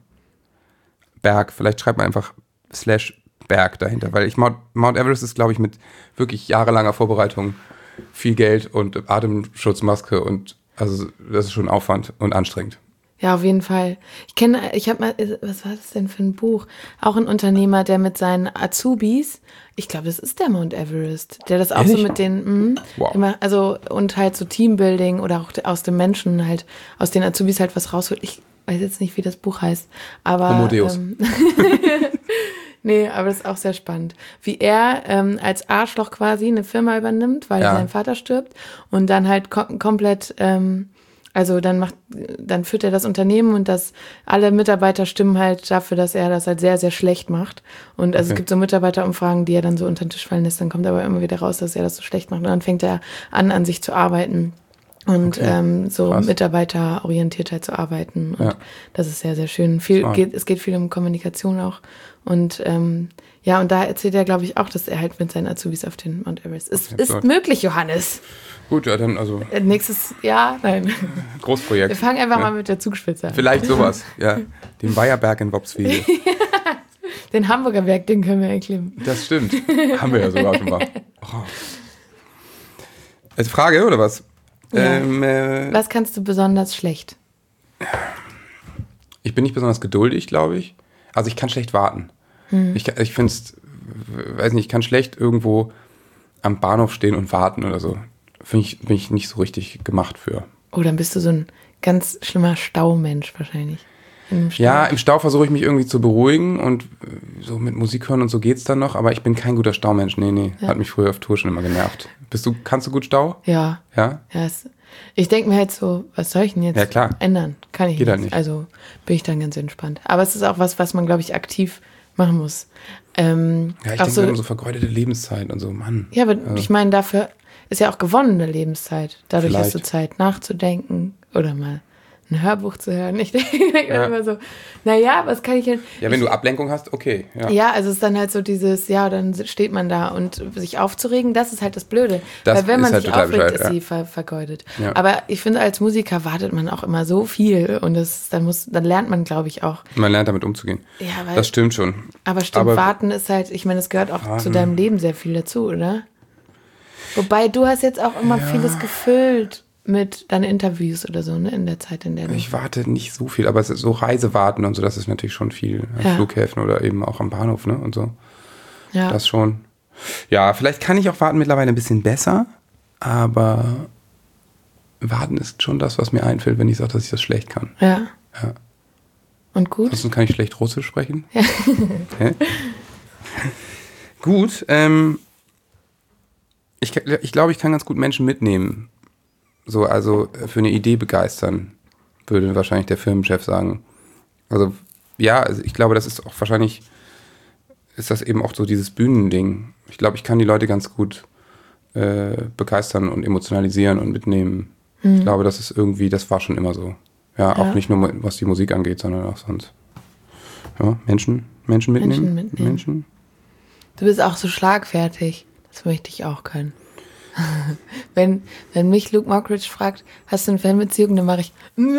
Berg, vielleicht schreibt man einfach slash Berg dahinter, weil ich Mount, Mount Everest ist, glaube ich, mit wirklich jahrelanger Vorbereitung, viel Geld und Atemschutzmaske und also das ist schon Aufwand und anstrengend. Ja, auf jeden Fall. Ich kenne, ich habe mal, was war das denn für ein Buch? Auch ein Unternehmer, der mit seinen Azubis, ich glaube, das ist der Mount Everest, der das auch Ehrlich? so mit den, mh, wow. immer, also und halt so Teambuilding oder auch aus dem Menschen halt, aus den Azubis halt was rausholt. Ich weiß jetzt nicht, wie das Buch heißt, aber Homo Deus. Ähm, nee, aber das ist auch sehr spannend. Wie er ähm, als Arschloch quasi eine Firma übernimmt, weil Ja. sein Vater stirbt und dann halt kom- komplett, ähm, also dann macht, dann führt er das Unternehmen und das alle Mitarbeiter stimmen halt dafür, dass er das halt sehr, sehr schlecht macht. Und also Okay. es gibt so Mitarbeiterumfragen, die er dann so unter den Tisch fallen lässt, dann kommt aber immer wieder raus, dass er das so schlecht macht. Und dann fängt er an, an sich zu arbeiten. Und Okay. ähm, so Krass. mitarbeiterorientierter zu arbeiten. Und Ja. das ist sehr, sehr schön. Viel Smart. geht, es geht viel um Kommunikation auch. Und ähm, ja, und da erzählt er, glaube ich, auch, dass er halt mit seinen Azubis auf den Mount Everest ist. Okay, Ist absurd. möglich, Johannes. Gut, ja, dann also Äh, Nächstes Jahr? Nein. Wir Großprojekt. fangen einfach Ja. mal mit der Zugspitze an. Vielleicht sowas, ja. Den Weiherberg in Wopswede. Den Hamburger Berg, den können wir erklimmen. Das stimmt. Haben wir ja sogar schon mal. Oh. Als Frage, oder was? Ja. Ähm, äh, Was kannst du besonders schlecht? ich bin nicht besonders geduldig, glaube ich. Also ich kann schlecht warten. Hm. Ich, ich finde es, weiß nicht, ich kann schlecht irgendwo am Bahnhof stehen und warten oder so. Find ich, bin ich nicht so richtig gemacht für. Oh, dann bist du so ein ganz schlimmer Staumensch wahrscheinlich. Im Stau. Ja, im Stau versuche ich mich irgendwie zu beruhigen und äh, so mit Musik hören und so geht's dann noch, aber ich bin kein guter Staumensch. Nee, nee, Ja. hat mich früher auf Tour schon immer genervt. Bist du, kannst du gut Stau? Ja. Ja? Ja, es, ich denke mir halt so, was soll ich denn jetzt Ja, klar. ändern? Kann ich Geht nicht. halt nicht. Also bin ich dann ganz entspannt. Aber es ist auch was, was man, glaube ich, aktiv machen muss. Ähm, Ja, ich auch denke so, so, um so vergeudete Lebenszeit und so, Mann. ja, aber Also, ich meine, dafür ist ja auch gewonnene Lebenszeit. Dadurch hast du Vielleicht. Zeit nachzudenken oder mal ein Hörbuch zu hören. Ich denke Ja. dann immer so, naja, was kann ich denn? ja, wenn du Ablenkung hast, okay. Ja. Ja, also es ist dann halt so dieses, ja, dann steht man da und sich aufzuregen, das ist halt das Blöde. Das Weil wenn ist man halt sich total aufregt, bescheuert, ist ja. sie ver vergeudet. Ja. Aber ich finde, als Musiker wartet man auch immer so viel und das, dann muss, dann lernt man, glaube ich, auch. Man lernt damit umzugehen. Ja, weil, Das stimmt schon. aber stimmt, aber- warten ist halt, ich meine, es gehört auch Warten. zu deinem Leben sehr viel dazu, oder? Wobei, du hast jetzt auch immer Ja. vieles gefüllt mit deinen Interviews oder so, ne, in der Zeit, in der du... Ich warte nicht so viel, aber es ist so Reisewarten und so, das ist natürlich schon viel. An Ja. Flughäfen oder eben auch am Bahnhof, ne? Und so. ja. Das schon. Ja, vielleicht kann ich auch warten mittlerweile ein bisschen besser, aber warten ist schon das, was mir einfällt, wenn ich sage, dass ich das schlecht kann. ja. Ja. Und gut? Ansonsten kann ich schlecht Russisch sprechen. Okay. Gut, ähm, ich, ich glaube, ich kann ganz gut Menschen mitnehmen. So, also äh, für eine Idee begeistern, würde wahrscheinlich der Firmenchef sagen. Also, ja, also ich glaube, das ist auch wahrscheinlich, ist das eben auch so dieses Bühnending. Ich glaube, ich kann die Leute ganz gut äh, begeistern und emotionalisieren und mitnehmen. Ich glaube, das ist irgendwie, das war schon immer so. Ja, auch Ja. nicht nur was die Musik angeht, sondern auch sonst. Ja, Menschen, Menschen mitnehmen. Menschen mitnehmen. Menschen. Du bist auch so schlagfertig. Das möchte ich auch können. wenn, wenn mich Luke Mockridge fragt, hast du eine Fernbeziehung, dann mache ich.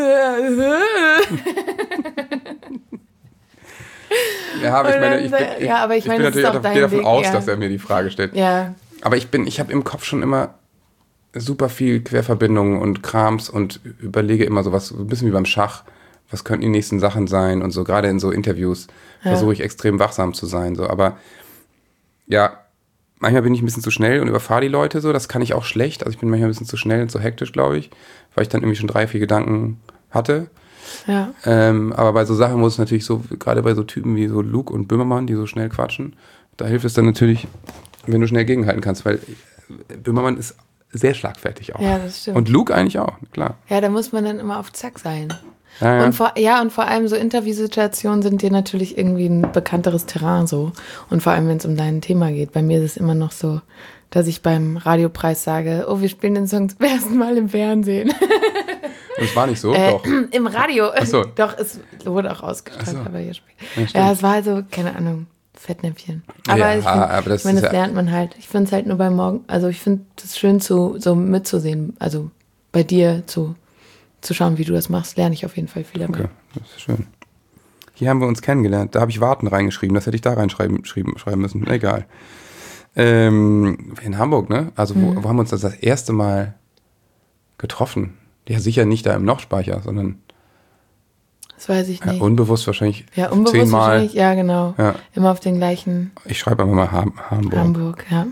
Ja, aber ich Und meine, dann, ich bin, äh, ich, ja, aber ich ich meine, bin das ist natürlich auch auch dein gehe davon Ding, aus, ja. dass er mir die Frage stellt. Ja, Aber ich bin, ich habe im Kopf schon immer super viel Querverbindungen und Krams und überlege immer so was, so ein bisschen wie beim Schach, was könnten die nächsten Sachen sein und so, gerade in so Interviews Ja. versuche ich extrem wachsam zu sein, so, aber ja, manchmal bin ich ein bisschen zu schnell und überfahre die Leute so, das kann ich auch schlecht, also ich bin manchmal ein bisschen zu schnell und zu hektisch, glaube ich, weil ich dann irgendwie schon drei, vier Gedanken hatte. ja. Ähm, aber bei so Sachen muss es natürlich so, gerade bei so Typen wie so Luke und Böhmermann, die so schnell quatschen, da hilft es dann natürlich, wenn du schnell gegenhalten kannst, weil Böhmermann ist sehr schlagfertig auch. Ja, das stimmt. Und Luke eigentlich auch, klar. Ja, da muss man dann immer auf Zack sein. Ja, ja. Und vor, ja, und vor allem so Interviewsituationen sind dir natürlich irgendwie ein bekannteres Terrain so. Und vor allem, wenn es um dein Thema geht. Bei mir ist es immer noch so, dass ich beim Radiopreis sage, oh, wir spielen den Song zum ersten Mal im Fernsehen. Das war nicht so, Äh, doch. Im Radio. Ach so. Doch, es wurde auch ausgestrahlt, Ach so. aber hier später. Ja, stimmt. Ja, es war also, keine Ahnung, Fettnäpfchen. Aber Ja, ich finde, aber das ich meine, ist das ja- lernt man halt. Ich finde es halt nur beim Morgen, also ich finde es schön zu, so mitzusehen, also bei dir zu, zu schauen, wie du das machst, lerne ich auf jeden Fall viel dabei. Okay, das ist schön. Hier haben wir uns kennengelernt. Da habe ich Warten reingeschrieben. Das hätte ich da reinschreiben schreiben, schreiben müssen. Egal. Ähm, in Hamburg, ne? Also wo, Mhm. wo haben wir uns das, das erste Mal getroffen? Ja, sicher nicht da im Nochspeicher, sondern Das weiß ich ja, nicht. unbewusst wahrscheinlich Ja, unbewusst zehnmal. wahrscheinlich, ja, genau. Ja. Immer auf den gleichen Ich schreibe einfach mal Ham Hamburg. Hamburg, ja.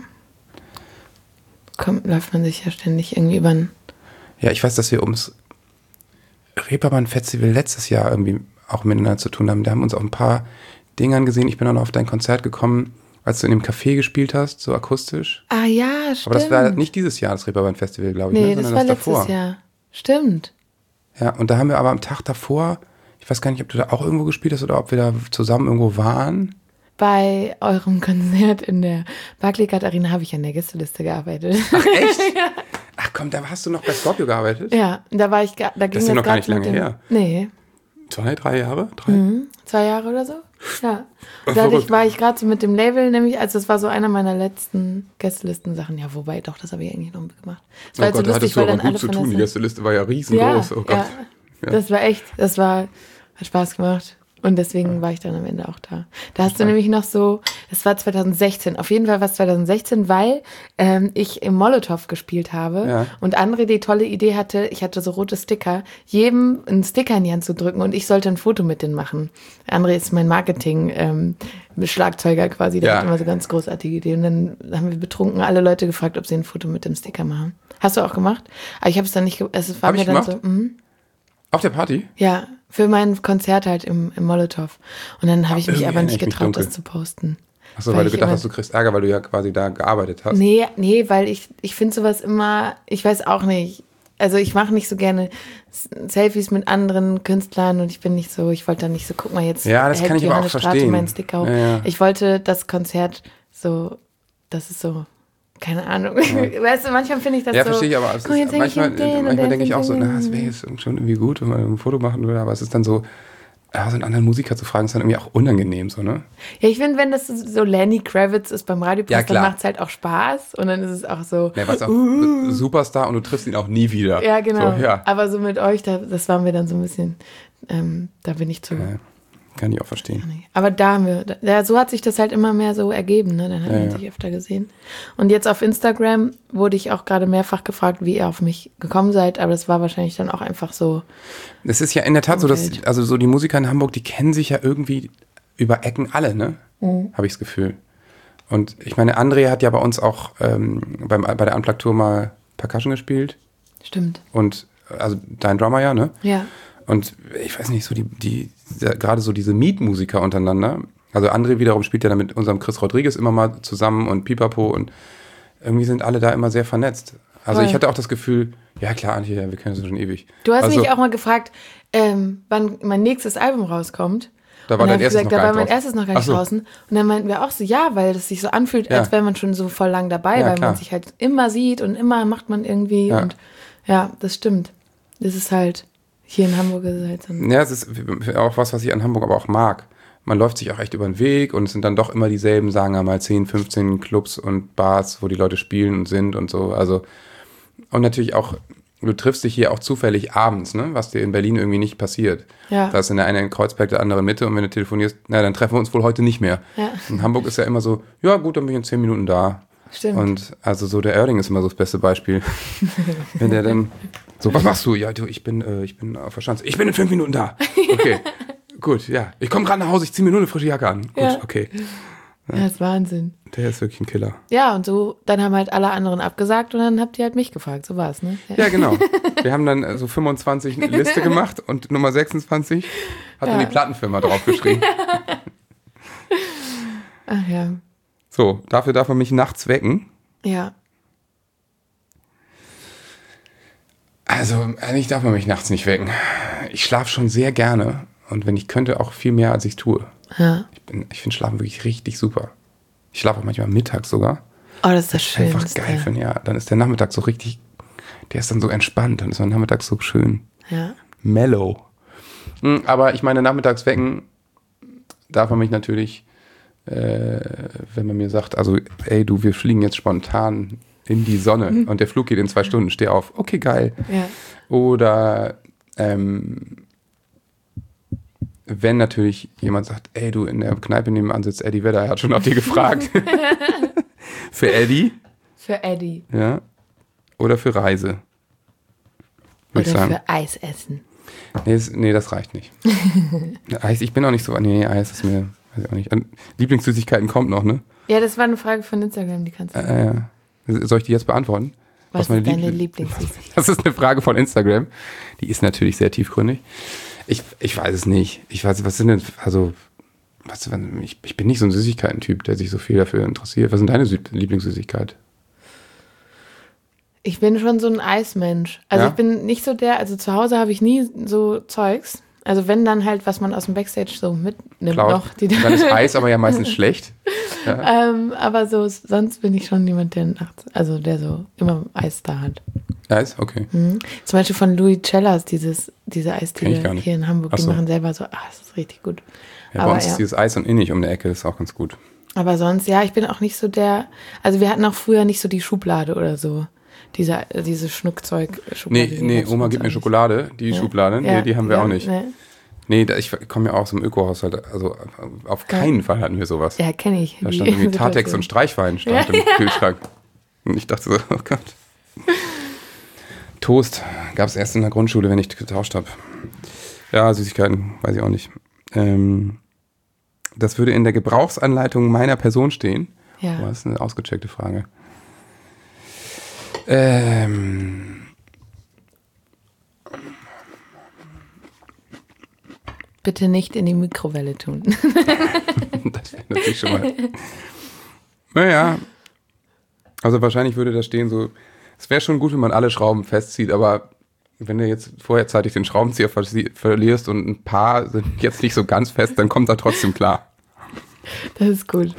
Kommt, läuft man sich ja ständig irgendwie über den, Ja, ich weiß, dass wir ums Reeperbahn-Festival letztes Jahr irgendwie auch miteinander zu tun haben. Da haben uns auch ein paar Dingern gesehen. Ich bin auch noch auf dein Konzert gekommen, als du in dem Café gespielt hast, so akustisch. Ah ja, stimmt. Aber das war nicht dieses Jahr, das Reeperbahn-Festival, glaube ich. Nee, ne? das Sondern war das letztes davor. Jahr. Stimmt. Ja, und da haben wir aber am Tag davor, ich weiß gar nicht, ob du da auch irgendwo gespielt hast oder ob wir da zusammen irgendwo waren. Bei eurem Konzert in der Barclaycard Arena habe ich an der Gästeliste gearbeitet. Ach, echt? Ja. Ach komm, da hast du noch bei Scorpio gearbeitet? Ja, da war ich, ga- da ging Das ist ja noch gar nicht grad lange mit dem, her. Nee, Zwei, drei Jahre? Drei? mhm. zwei Jahre oder so. Ja. Ach, Da hatte ich, verrückt. war ich gerade so mit dem Label, nämlich, also das war so einer meiner letzten Gästelisten-Sachen. Ja, wobei, doch, das habe ich eigentlich noch gemacht. Das war Oh halt Gott, so da hattest lustig, du weil aber dann alle gut zu von tun. Die der Gästeliste war ja ja, riesengroß. Oh Gott. ja, Ja. das war echt, das war, hat Spaß gemacht. Und deswegen war ich dann am Ende auch da. Da hast du nämlich noch so, es war zwanzig sechzehn, auf jeden Fall war es zwanzig sechzehn, weil ähm, ich im Molotow gespielt habe Ja. und André die tolle Idee hatte, ich hatte so rote Sticker, jedem einen Sticker in die Hand zu drücken und ich sollte ein Foto mit denen machen. André ist mein Marketing-Schlagzeuger quasi, der Ja. hat immer so ganz großartige Ideen. Und dann haben wir betrunken alle Leute gefragt, ob sie ein Foto mit dem Sticker machen. Hast du auch gemacht? Aber ich habe es dann nicht, ge- es war Hab mir ich dann gemacht? so, mhm. Auf der Party? Ja, für mein Konzert halt im, im Molotow. Und dann habe ich mich irgendwie aber nicht erinnere ich mich getraut, dunkel. das zu posten. Achso, weil, du ich gedacht immer- hast, du kriegst Ärger, weil du ja quasi da gearbeitet hast. Nee, nee, weil ich, ich finde sowas immer, ich weiß auch nicht. Also ich mache nicht so gerne S- Selfies mit anderen Künstlern und ich bin nicht so, ich wollte dann nicht so, guck mal, jetzt Ja, das hält kann ich aber auch Johannes Strate verstehen. meinen Sticker hoch. Ja, ja. Ich wollte das Konzert so, das ist so, keine Ahnung. Weißt du, manchmal finde ich das Ja, so. verstehe ich, aber es guck mal, ist, jetzt häng ich manchmal, mit denen und manchmal der denke ich auch so, singt- na, es wäre jetzt schon irgendwie gut, wenn man ein Foto machen würde, aber es ist dann so, ja, so einen anderen Musiker zu fragen, ist dann irgendwie auch unangenehm, so, ne? Ja, ich finde, wenn das so Lenny Kravitz ist beim Radiopost, Ja, dann klar. macht es halt auch Spaß und dann ist es auch so. Ja, was auch Superstar und du triffst ihn auch nie wieder. Ja, genau. So, ja. Aber so mit euch, da, das war mir dann so ein bisschen, ähm, da bin ich zu. Ja, kann ich auch verstehen. Aber da haben wir, da, so hat sich das halt immer mehr so ergeben, ne? Dann hat Ja, man ja. sich öfter gesehen. Und jetzt auf Instagram wurde ich auch gerade mehrfach gefragt, wie ihr auf mich gekommen seid, aber das war wahrscheinlich dann auch einfach so. Es ist ja in der Tat so, dass, Umfeld. also so die Musiker in Hamburg, die kennen sich ja irgendwie über Ecken alle, ne? Mhm. Habe ich das Gefühl. Und ich meine, André hat ja bei uns auch ähm, beim, bei der Unplugged-Tour mal Percussion gespielt. Stimmt. Und, also dein Drummer ja, ne? Ja. Und ich weiß nicht, so die, die, die gerade so diese Mietmusiker untereinander. Also André wiederum spielt ja dann mit unserem Chris Rodriguez immer mal zusammen und Pipapo und irgendwie sind alle da immer sehr vernetzt. Also Voll. ich hatte auch das Gefühl, ja klar, Antje, ja, wir kennen uns schon ewig. Du hast also, mich auch mal gefragt, ähm, wann mein nächstes Album rauskommt. Da war und dann dein hab ich erstes gesagt, noch da gar war nicht mein draußen. erstes noch gar Ach nicht so. draußen. Und dann meinten wir auch so, ja, weil das sich so anfühlt, Ja. als wäre man schon so voll lang dabei, Ja, weil klar. man sich halt immer sieht und immer macht man irgendwie. Ja. Und ja, das stimmt. Das ist halt, hier in Hamburg ist es halt so. ein- Ja, es ist auch was, was ich an Hamburg aber auch mag. Man läuft sich auch echt über den Weg und es sind dann doch immer dieselben, sagen wir mal, zehn, fünfzehn Clubs und Bars, wo die Leute spielen und sind und so. Also, und natürlich auch, du triffst dich hier auch zufällig abends, ne? Was dir in Berlin irgendwie nicht passiert. Ja. Da ist in der eine in Kreuzberg, der andere in Mitte und wenn du telefonierst, na, dann treffen wir uns wohl heute nicht mehr. Ja. In Hamburg ist ja immer so, ja gut, dann bin ich in zehn Minuten da. Stimmt. Und also so der Oerding ist immer so das beste Beispiel. Wenn der dann so, was machst du? Ja, du, ich bin, äh, ich bin auf der Schanze. Ich bin in fünf Minuten da. Okay, gut, ja. Ich komme gerade nach Hause, ich ziehe mir nur eine frische Jacke an. Gut, Ja. okay. Ja, das ist Wahnsinn. Der ist wirklich ein Killer. Ja, und so, dann haben halt alle anderen abgesagt und dann habt ihr halt mich gefragt. So war es, ne? Ja, genau. Wir haben dann äh, so fünfundzwanzig eine Liste gemacht und Nummer sechsundzwanzig hat dann Ja. die Plattenfirma draufgeschrieben. Ach ja. So, dafür darf man mich nachts wecken. Ja. Also, eigentlich darf man mich nachts nicht wecken. Ich schlafe schon sehr gerne und wenn ich könnte, auch viel mehr, als ich tue. Ja. Ich, bin- ich finde Schlafen wirklich richtig super. Ich schlafe auch manchmal mittags sogar. Oh, das ist das Das ist einfach Schönste. geil finde, ja. Dann ist der Nachmittag so richtig, der ist dann so entspannt. Dann ist mein Nachmittag so schön Ja. mellow. Hm, Aber ich meine, nachmittags wecken darf man mich natürlich, äh, wenn man mir sagt, also, ey, du, wir fliegen jetzt spontan in die Sonne Mhm. und der Flug geht in zwei Stunden, steh auf. Okay, geil. Ja. Oder ähm, wenn natürlich jemand sagt, ey, du, in der Kneipe nebenan sitzt Eddie Vedder, er hat schon nach dir gefragt. Für Eddie, Für Eddie. ja. Oder für Reise. Würde ich Oder sagen. für Eis essen. Nee das, nee, das reicht nicht. Eis, ich bin auch nicht so, nee, Eis ist mir, weiß ich auch nicht. Lieblingssüßigkeiten kommt noch, ne? Ja, das war eine Frage von Instagram, die kannst du. Äh, soll ich die jetzt beantworten? Was, was meine ist deine Liebl- Lieblingssüßigkeit? Das ist eine Frage von Instagram. Die ist natürlich sehr tiefgründig. Ich, ich weiß es nicht. Ich weiß, was sind denn, also, was, ich, ich bin nicht so ein Süßigkeiten-Typ, der sich so viel dafür interessiert. Was sind deine Sü- Lieblingssüßigkeit? Ich bin schon so ein Eismensch. Also Ja? ich bin nicht so der, also zu Hause habe ich nie so Zeugs. Also wenn dann halt, was man aus dem Backstage so mitnimmt Klaut. noch. Die Dann ist Eis aber ja meistens schlecht. Ja. ähm, aber so, sonst bin ich schon jemand, der nachts, also der so immer Eis da hat. Eis? Okay. Mhm. Zum Beispiel von Louis Cellas, dieses, diese Kenn ich Eisdiele gar nicht. hier in Hamburg, Ach die so. machen selber so, ah, das ist richtig gut. Ja, aber bei uns ja. ist dieses Eis und Innig um der Ecke, ist auch ganz gut. Aber sonst, ja, ich bin auch nicht so der, also wir hatten auch früher nicht so die Schublade oder so. Diese, diese Schnuckzeug-Schublade. Nee, die nee, gab's Oma bei uns gibt auch mir nicht. Schokolade, die Ja. Schublade, nee, Ja, die haben wir ja, auch nicht. Nee. Nee, da, ich komme ja auch aus dem Öko-Haushalt, also auf keinen Fall hatten wir sowas. Ja, kenne ich. Da die stand irgendwie Tatex Situation. und Streichwein stand im Kühlschrank. Und ich dachte so, oh Gott. Toast gab es erst in der Grundschule, wenn ich getauscht habe. Ja, Süßigkeiten, weiß ich auch nicht. Ähm, das würde in der Gebrauchsanleitung meiner Person stehen. Ja. Oh, das ist eine ausgecheckte Frage. Ähm, Bitte nicht in die Mikrowelle tun. das wäre natürlich schon mal. Naja. Also wahrscheinlich würde da stehen so, es wäre schon gut, wenn man alle Schrauben festzieht, aber wenn du jetzt vorherzeitig den Schraubenzieher verli- verlierst und ein paar sind jetzt nicht so ganz fest, dann kommt er trotzdem klar. Das ist gut.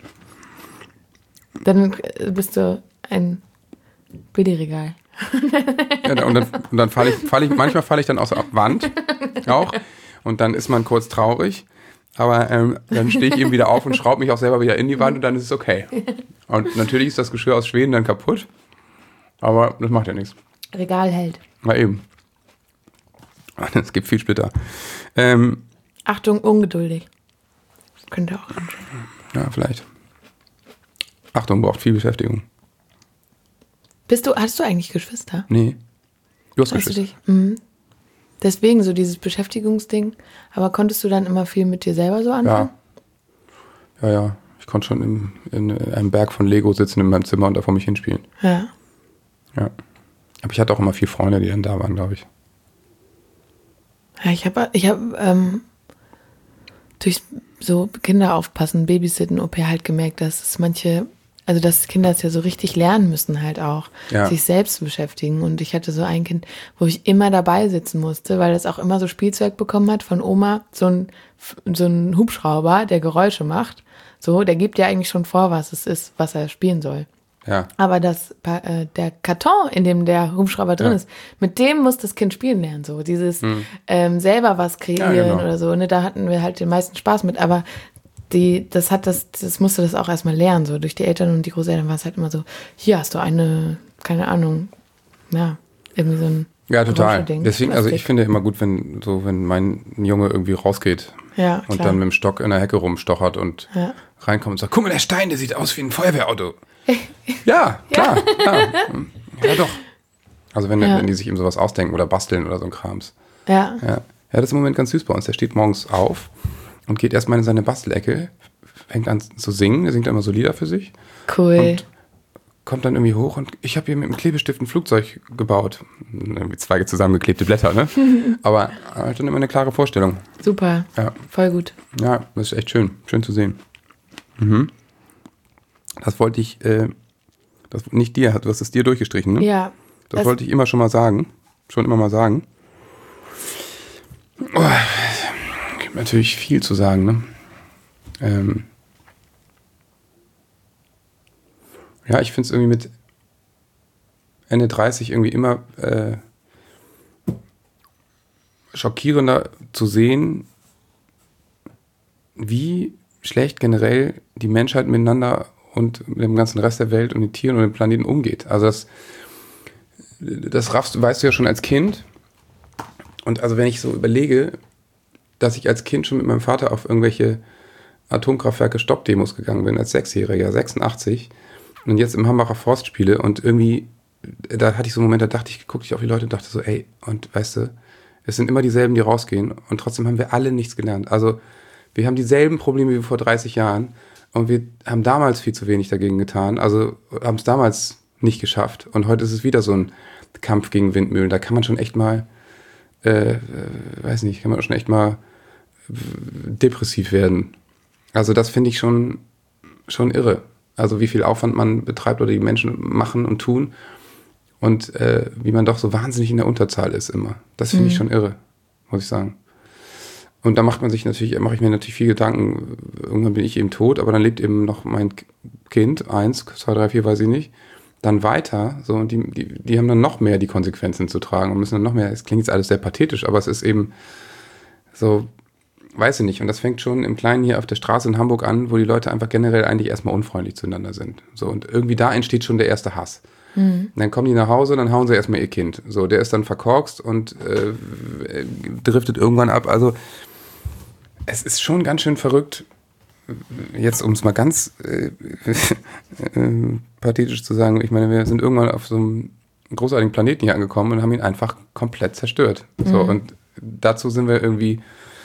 Dann äh, bist du ein Billigregal. Ja, und dann, und dann falle ich, fall ich, manchmal falle ich dann aus der Wand auch und dann ist man kurz traurig, aber ähm, dann stehe ich eben wieder auf und schraube mich auch selber wieder in die Wand und dann ist es okay. Und natürlich ist das Geschirr aus Schweden dann kaputt, aber das macht ja nichts. Regal hält. Na eben. Es gibt viel Splitter. Ähm, Achtung, ungeduldig. Könnte auch anschauen. ja, vielleicht. Achtung, braucht viel Beschäftigung. Bist du, hast du eigentlich Geschwister? Nee. Du hast Hast du Geschwister. dich? Mhm. Deswegen so dieses Beschäftigungsding. Aber konntest du dann immer viel mit dir selber so anfangen? Ja. Ja, ja. Ich konnte schon im, in einem Berg von Lego sitzen in meinem Zimmer und da vor mich hinspielen. Ja. Ja. Aber ich hatte auch immer viele Freunde, die dann da waren, glaube ich. Ja, ich habe ich hab, ähm, durch so Kinder aufpassen, Babysitten, Au pair halt gemerkt, dass es manche, also dass Kinder es ja so richtig lernen müssen halt auch, Ja. sich selbst zu beschäftigen. Und ich hatte so ein Kind, wo ich immer dabei sitzen musste, weil es auch immer so Spielzeug bekommen hat von Oma, so ein, so ein Hubschrauber, der Geräusche macht. So, der gibt ja eigentlich schon vor, was es ist, was er spielen soll. Ja. Aber das, äh, der Karton, in dem der Hubschrauber drin Ja. ist, mit dem muss das Kind spielen lernen. So dieses ähm, selber was kreieren Ja, genau. oder so. Ne? Da hatten wir halt den meisten Spaß mit. Aber die, das hat das, das musste das auch erstmal lernen. So durch die Eltern und die Großeltern war es halt immer so, hier hast du eine, keine Ahnung, ja, irgendwie so ein Ja, total. Geräuscheding. Deswegen, also ich Plastik. finde immer gut, wenn so, wenn mein Junge irgendwie rausgeht Ja, und klar. dann mit dem Stock in der Hecke rumstochert und Ja. reinkommt und sagt, guck mal, der Stein, der sieht aus wie ein Feuerwehrauto. Ja, klar. Ja, ja doch. Also wenn, Ja. wenn die sich eben sowas ausdenken oder basteln oder so ein Krams. Ja. Ja. Ja, das ist im Moment ganz süß bei uns. Der steht morgens auf und geht erstmal in seine Bastelecke, fängt an zu singen, er singt immer so Lieder für sich, Cool. Und- kommt dann irgendwie hoch und ich habe hier mit dem Klebestift ein Flugzeug gebaut. Irgendwie zwei zusammengeklebte Blätter, ne? Aber halt dann immer eine klare Vorstellung. Super. Ja, Voll gut. ja, das ist echt schön. Schön zu sehen. Mhm. Das wollte ich, äh, das nicht dir, du hast es dir durchgestrichen, ne? Ja. Das, das- wollte ich immer schon mal sagen. Schon immer mal sagen. Oh, gibt natürlich viel zu sagen, ne? Ähm ja, ich finde es irgendwie mit Ende dreißig irgendwie immer äh, schockierender zu sehen, wie schlecht generell die Menschheit miteinander und mit dem ganzen Rest der Welt und den Tieren und dem Planeten umgeht. Also das, das raffst, du- weißt du ja schon als Kind. Und also wenn ich so überlege, dass ich als Kind schon mit meinem Vater auf irgendwelche Atomkraftwerke Stoppdemos gegangen bin, als Sechsjähriger, sechsundachtzig, und jetzt im Hambacher Forst spiele und irgendwie, da hatte ich so einen Moment, da dachte ich, guckte ich auf die Leute und dachte so, ey, und weißt du, es sind immer dieselben, die rausgehen und trotzdem haben wir alle nichts gelernt. Also wir haben dieselben Probleme wie vor dreißig Jahren und wir haben damals viel zu wenig dagegen getan, also haben es damals nicht geschafft. Und heute ist es wieder so ein Kampf gegen Windmühlen. Da kann man schon echt mal, äh, äh, weiß nicht, kann man schon echt mal depressiv werden. Also das finde ich schon, schon irre. Also wie viel Aufwand man betreibt oder die Menschen machen und tun und äh, wie man doch so wahnsinnig in der Unterzahl ist immer. Das finde mhm. ich schon irre, muss ich sagen. Und da macht man sich natürlich, mache ich mir natürlich viel Gedanken, irgendwann bin ich eben tot, aber dann lebt eben noch mein Kind, eins, zwei, drei, vier, weiß ich nicht, dann weiter, so, und die, die, die haben dann noch mehr die Konsequenzen zu tragen und müssen dann noch mehr, es klingt jetzt alles sehr pathetisch, aber es ist eben so, weiß ich nicht, und das fängt schon im Kleinen hier auf der Straße in Hamburg an, wo die Leute einfach generell eigentlich erstmal unfreundlich zueinander sind, so, und irgendwie da entsteht schon der erste Hass. Mhm. Dann kommen die nach Hause, dann hauen sie erstmal ihr Kind, so, der ist dann verkorkst und äh, driftet irgendwann ab, also es ist schon ganz schön verrückt, jetzt um es mal ganz äh, äh, pathetisch zu sagen, ich meine, wir sind irgendwann auf so einem großartigen Planeten hier angekommen und haben ihn einfach komplett zerstört. Mhm. So, und dazu sind wir irgendwie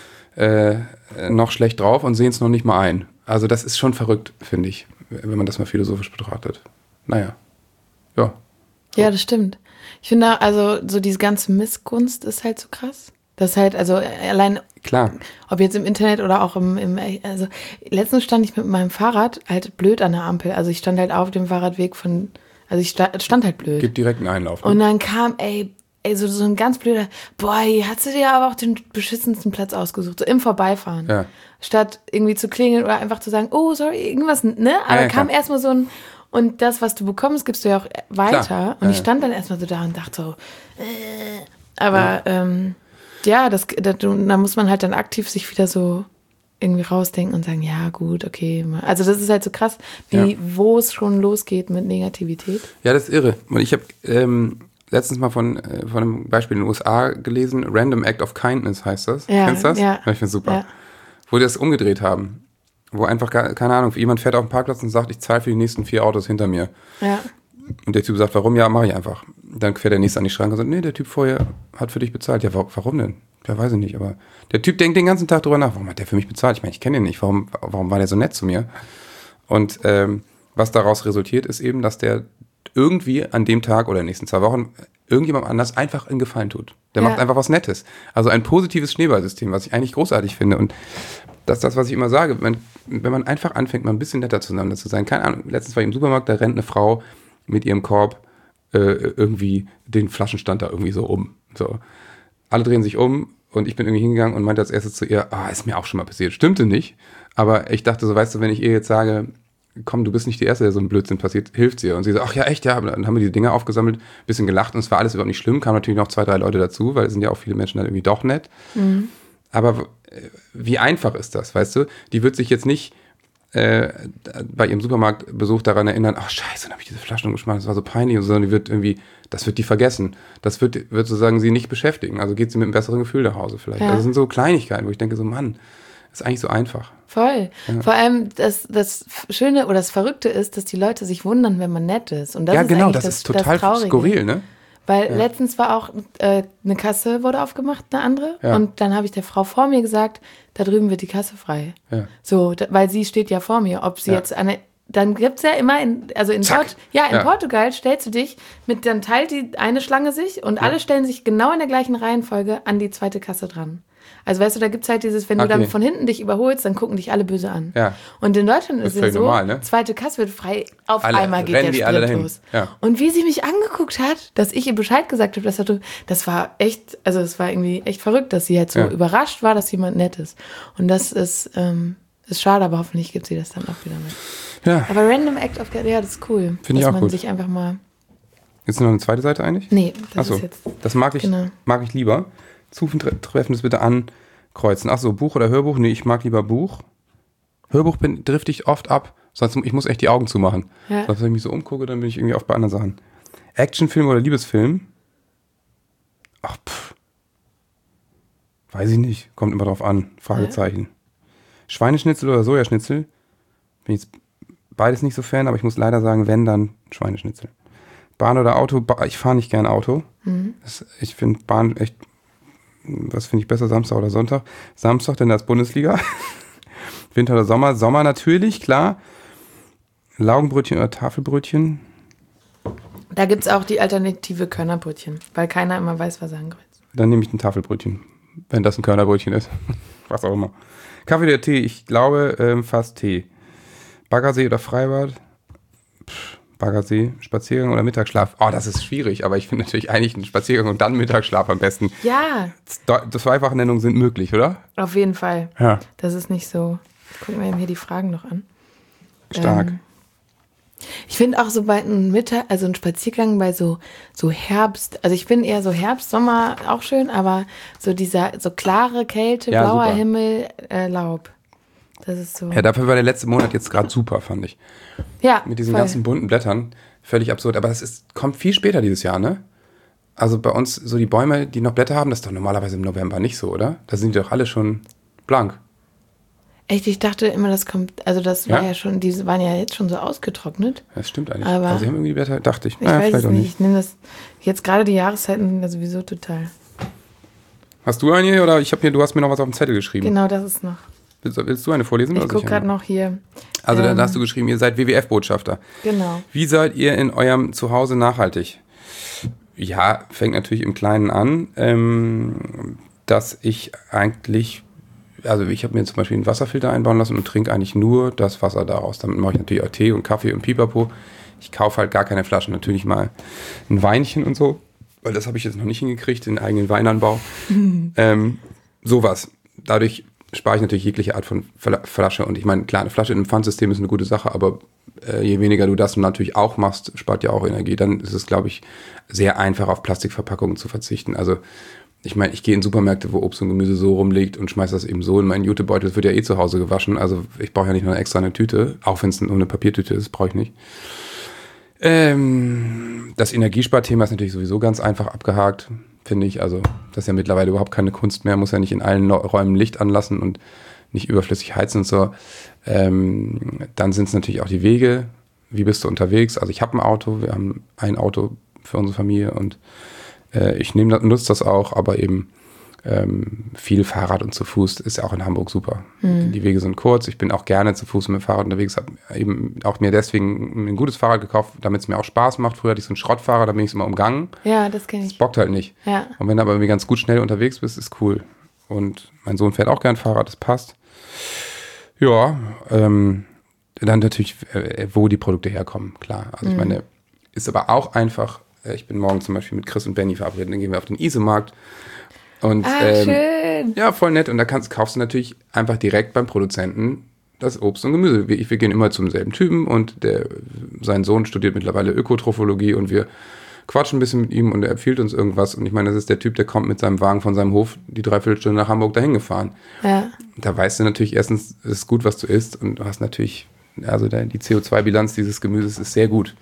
äh, noch schlecht drauf und sehen es noch nicht mal ein. Also das ist schon verrückt, finde ich, wenn man das mal philosophisch betrachtet. Naja, ja. So. Ja, das stimmt. Ich finde, also so diese ganze Missgunst ist halt so krass. Das ist halt, also allein, klar, ob jetzt im Internet oder auch im, im, also letztens stand ich mit meinem Fahrrad halt blöd an der Ampel. Also ich stand halt auf dem Fahrradweg von, also ich sta- stand halt blöd. Gibt direkt einen Einlauf. Ne? Und dann kam, ey, ey so, so ein ganz blöder, boah, hier hast du dir aber auch den beschissensten Platz ausgesucht, so im Vorbeifahren. Ja. Statt irgendwie zu klingeln oder einfach zu sagen, oh, sorry, irgendwas, ne? Aber ja, ja, kam erstmal so ein, und das, was du bekommst, gibst du ja auch weiter. Klar. Und ja, ich stand dann erstmal so da und dachte so, äh, aber, ja. ähm, Ja, das, das, da muss man halt dann aktiv sich wieder so irgendwie rausdenken und sagen, ja gut, okay. Also das ist halt so krass, wie ja. wo es schon losgeht mit Negativität. Ja, das ist irre. Und ich habe ähm, letztens mal von, äh, von einem Beispiel in den U S A gelesen, Random Act of Kindness heißt das. Ja, Kennst du das? Ja. Ich finde super. Ja. Wo die das umgedreht haben. Wo einfach, keine Ahnung, jemand fährt auf den Parkplatz und sagt, ich zahle für die nächsten vier Autos hinter mir. Ja. Und der Typ sagt, warum? Ja, mache ich einfach. Dann fährt der nächste an die Schranke und sagt, nee, der Typ vorher hat für dich bezahlt. Ja, warum denn? Ja, weiß ich nicht, aber der Typ denkt den ganzen Tag drüber nach, warum hat der für mich bezahlt? Ich meine, ich kenne ihn nicht, warum, warum war der so nett zu mir? Und ähm, was daraus resultiert, ist eben, dass der irgendwie an dem Tag oder in den nächsten zwei Wochen irgendjemand anders einfach einen Gefallen tut. Der ja. macht einfach was Nettes. Also ein positives Schneeballsystem, was ich eigentlich großartig finde. Und das ist das, was ich immer sage, wenn, wenn man einfach anfängt, mal ein bisschen netter zueinander zu sein. Keine Ahnung, letztens war ich im Supermarkt, da rennt eine Frau mit ihrem Korb äh, irgendwie den Flaschenstand da irgendwie so um. So. Alle drehen sich um und ich bin irgendwie hingegangen und meinte als erstes zu ihr, ah, ist mir auch schon mal passiert. Stimmte nicht, aber ich dachte so, weißt du, wenn ich ihr jetzt sage, komm, du bist nicht die Erste, der so ein Blödsinn passiert, hilft sie. Und sie so, ach ja, echt, ja. Und dann haben wir die Dinge aufgesammelt, bisschen gelacht und es war alles überhaupt nicht schlimm, kamen natürlich noch zwei, drei Leute dazu, weil es sind ja auch viele Menschen dann irgendwie doch nett. Mhm. Aber wie einfach ist das, weißt du? Die wird sich jetzt nicht äh, bei ihrem Supermarktbesuch daran erinnern, ach scheiße, dann habe ich diese Flaschen umgeschmissen, das war so peinlich, sondern die wird irgendwie, das wird die vergessen. Das wird, wird sozusagen sie nicht beschäftigen. Also geht sie mit einem besseren Gefühl nach Hause vielleicht. Ja. Also das sind so Kleinigkeiten, wo ich denke so, Mann, das ist eigentlich so einfach. Voll. Ja. Vor allem das, das Schöne oder das Verrückte ist, dass die Leute sich wundern, wenn man nett ist. Und das ja, ist genau, eigentlich das, das ist total das skurril, ne? Weil ja. letztens war auch äh, eine Kasse wurde aufgemacht, eine andere. Ja. Und dann habe ich der Frau vor mir gesagt, da drüben wird die Kasse frei. Ja. So, da, weil sie steht ja vor mir. Ob sie ja. jetzt eine, dann gibt's ja immer, in, also in, Port, ja, in ja. Portugal stellst du dich, mit dann teilt die eine Schlange sich und ja. alle stellen sich genau in der gleichen Reihenfolge an die zweite Kasse dran. Also weißt du, da gibt's halt dieses, wenn okay. du dann von hinten dich überholst, dann gucken dich alle böse an. Ja. Und in Deutschland ist es so, normal, ne? zweite Kasse wird frei, auf alle, einmal geht der Sprint los. Ja. Und wie sie mich angeguckt hat, dass ich ihr Bescheid gesagt habe, das, hat, das war echt, also es war irgendwie echt verrückt, dass sie halt so ja. überrascht war, dass jemand nett ist. Und das ist, ähm, ist schade, aber hoffentlich gibt sie das dann auch wieder mit. Ja. Aber Random Act of, ja, das ist cool. Finde ich auch man gut. Sich einfach mal... Ist noch eine zweite Seite eigentlich? Nee, das Achso, ist jetzt... das mag ich, genau. mag ich lieber. Zutreffen das bitte ankreuzen. Achso, Buch oder Hörbuch? Nee, ich mag lieber Buch. Hörbuch bin, drifte ich oft ab. Sonst, ich muss echt die Augen zumachen. Ja. Sonst, wenn ich mich so umgucke, dann bin ich irgendwie oft bei anderen Sachen. Actionfilm oder Liebesfilm? Ach, pff. Weiß ich nicht. Kommt immer drauf an. Fragezeichen. Ja. Schweineschnitzel oder Sojaschnitzel? Bin jetzt beides nicht so Fan, aber ich muss leider sagen, wenn, dann Schweineschnitzel. Bahn oder Auto? Ich fahre nicht gern Auto. Mhm. Das, ich finde Bahn echt, was finde ich besser, Samstag oder Sonntag? Samstag, denn das Bundesliga. Winter oder Sommer? Sommer natürlich, klar. Laugenbrötchen oder Tafelbrötchen? Da gibt es auch die alternative Körnerbrötchen, weil keiner immer weiß, was er ankreuzt. Dann nehme ich ein Tafelbrötchen, wenn das ein Körnerbrötchen ist. Was auch immer. Kaffee oder Tee? Ich glaube ähm, fast Tee. Baggersee oder Freibad? Pff, Baggersee, Spaziergang oder Mittagsschlaf? Oh, das ist schwierig, aber ich finde natürlich eigentlich einen Spaziergang und dann Mittagsschlaf am besten. Ja. Zweifachnennungen sind möglich, oder? Auf jeden Fall. Ja. Das ist nicht so. Gucken wir eben hier die Fragen noch an. Stark. Ähm, ich finde auch so bei einem Mittag, also ein Spaziergang bei so, so Herbst, also ich bin eher so Herbst, Sommer auch schön, aber so dieser, so klare Kälte, Ja, blauer super. Himmel, äh, Laub. Das ist so. Ja, dafür war der letzte Monat jetzt gerade super, fand ich. Ja, Mit diesen voll. ganzen bunten Blättern. Völlig absurd. Aber das ist, kommt viel später dieses Jahr, ne? Also bei uns, so die Bäume, die noch Blätter haben, das ist doch normalerweise im November nicht so, oder? Da sind die doch alle schon blank. Echt, ich dachte immer, das kommt, also das war Ja? ja schon, die waren ja jetzt schon so ausgetrocknet. Das stimmt eigentlich. Aber- Aber sie haben irgendwie die Blätter, dachte ich. Ich Naja, weiß es vielleicht auch nicht. nicht. Ich nehme das, jetzt gerade die Jahreszeiten sind ja sowieso total. Hast du eine oder ich habe hier, du hast mir noch was auf dem Zettel geschrieben. Genau, das ist noch. Willst, willst du eine vorlesen? Ich oder gucke soll gerade eine? noch hier. Also ähm, da hast du geschrieben, ihr seid W W F-Botschafter. Genau. Wie seid ihr in eurem Zuhause nachhaltig? Ja, fängt natürlich im Kleinen an, ähm, dass ich eigentlich, also ich habe mir zum Beispiel einen Wasserfilter einbauen lassen und trinke eigentlich nur das Wasser daraus. Damit mache ich natürlich auch Tee und Kaffee und Pipapo. Ich kaufe halt gar keine Flaschen, natürlich mal ein Weinchen und so, weil das habe ich jetzt noch nicht hingekriegt, den eigenen Weinanbau. ähm, sowas. Dadurch spare ich natürlich jegliche Art von Fla- Flasche. Und ich meine, klar, eine Flasche in einem Pfandsystem ist eine gute Sache, aber äh, je weniger du das natürlich auch machst, spart ja auch Energie. Dann ist es, glaube ich, sehr einfach, auf Plastikverpackungen zu verzichten. Also ich meine, ich gehe in Supermärkte, wo Obst und Gemüse so rumliegt und schmeiße das eben so in meinen Jutebeutel. Das wird ja eh zu Hause gewaschen. Also ich brauche ja nicht noch extra eine Tüte, auch wenn es nur eine Papiertüte ist, brauche ich nicht. Ähm, das Energiesparthema ist natürlich sowieso ganz einfach abgehakt, finde ich. Also das ist ja mittlerweile überhaupt keine Kunst mehr, muss ja nicht in allen No- Räumen Licht anlassen und nicht überflüssig heizen und so. Ähm, dann sind es natürlich auch die Wege. Wie bist du unterwegs? Also ich habe ein Auto, wir haben ein Auto für unsere Familie und äh, ich nehme das, nutze das auch, aber eben ähm, viel Fahrrad und zu Fuß ist ja auch in Hamburg super. Mhm. Die Wege sind kurz, ich bin auch gerne zu Fuß mit dem Fahrrad unterwegs, habe eben auch mir deswegen ein gutes Fahrrad gekauft, damit es mir auch Spaß macht. Früher hatte ich so einen Schrottfahrer, da bin ich immer umgangen. Ja, das kenne Das ich. bockt halt nicht. Ja. Und wenn du aber irgendwie ganz gut schnell unterwegs bist, ist cool. Und mein Sohn fährt auch gern Fahrrad, das passt. Ja, ähm, dann natürlich, äh, wo die Produkte herkommen, klar. Also ich meine, ist aber auch einfach, äh, ich bin morgen zum Beispiel mit Chris und Benny verabredet, dann gehen wir auf den Isemarkt. Und, Ah, ähm, schön. ja, voll nett. Und da kannst, kaufst du natürlich einfach direkt beim Produzenten das Obst und Gemüse. Wir, wir gehen immer zum selben Typen und der, sein Sohn studiert mittlerweile Ökotrophologie und wir quatschen ein bisschen mit ihm und er empfiehlt uns irgendwas. Und ich meine, das ist der Typ, der kommt mit seinem Wagen von seinem Hof die Dreiviertelstunde nach Hamburg dahin gefahren. Ja. Da weißt du natürlich erstens, es ist gut, was du isst und du hast natürlich, also die C O zwei Bilanz dieses Gemüses ist sehr gut.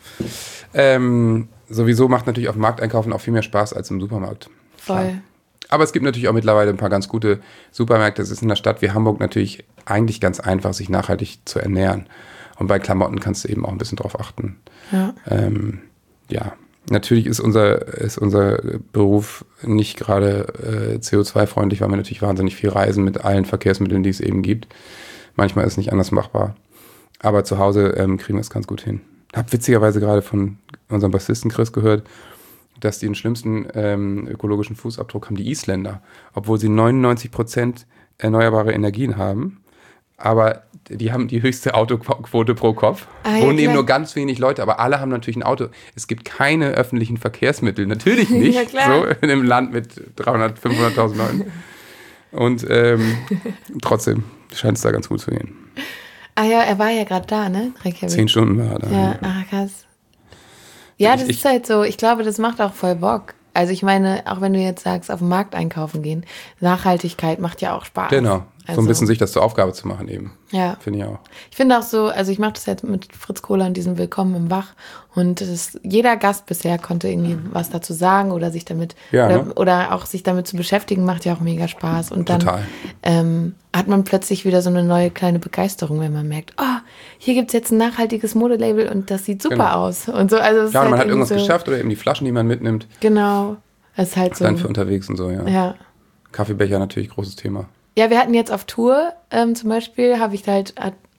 Ähm, sowieso macht natürlich auf dem Markt einkaufen auch viel mehr Spaß als im Supermarkt. Voll. Klar. Aber es gibt natürlich auch mittlerweile ein paar ganz gute Supermärkte. Es ist in einer Stadt wie Hamburg natürlich eigentlich ganz einfach, sich nachhaltig zu ernähren. Und bei Klamotten kannst du eben auch ein bisschen drauf achten. Ja. Ähm, ja, natürlich ist unser, ist unser Beruf nicht gerade äh, C O zwei freundlich, weil wir natürlich wahnsinnig viel reisen mit allen Verkehrsmitteln, die es eben gibt. Manchmal ist es nicht anders machbar. Aber zu Hause ähm, kriegen wir es ganz gut hin. Hab witzigerweise gerade von unserem Bassisten Chris gehört, dass die den schlimmsten ähm, ökologischen Fußabdruck haben die Isländer, obwohl sie neunundneunzig Prozent erneuerbare Energien haben. Aber die haben die höchste Autoquote pro Kopf. Ah, ja, Wohnen eben klar. nur ganz wenig Leute, aber alle haben natürlich ein Auto. Es gibt keine öffentlichen Verkehrsmittel, natürlich nicht. Ja, klar. So in einem Land mit dreihundert, fünfhunderttausend Leuten. Und ähm, trotzdem scheint es da ganz gut zu gehen. Ah ja, er war ja gerade da, ne? Reykjavik. Zehn Stunden war er da. Ja, ach krass. Ja, Ich- das ich- ist halt so, ich glaube, das macht auch voll Bock. Also ich meine, auch wenn du jetzt sagst, auf den Markt einkaufen gehen, Nachhaltigkeit macht ja auch Spaß. Genau, so Also, ein bisschen sich das zur Aufgabe zu machen eben. Ja. Finde ich auch. Ich finde auch so, also ich mache das jetzt mit Fritz Kohler und diesem Willkommen im Wach und das, jeder Gast bisher konnte irgendwie was dazu sagen oder sich damit Ja, oder, ne? oder auch sich damit zu beschäftigen, macht ja auch mega Spaß. Und dann Total. ähm, hat man plötzlich wieder so eine neue kleine Begeisterung, wenn man merkt, oh, hier gibt's jetzt ein nachhaltiges Modelabel und das sieht super Genau. aus. Und so, also es ist Ja, halt man hat irgendwie irgendwas so, geschafft oder eben die Flaschen, die man mitnimmt, Genau. Es ist halt so. dann für unterwegs und so, ja. Ja. Kaffeebecher natürlich großes Thema. Ja, wir hatten jetzt auf Tour, ähm, zum Beispiel, habe ich halt, hat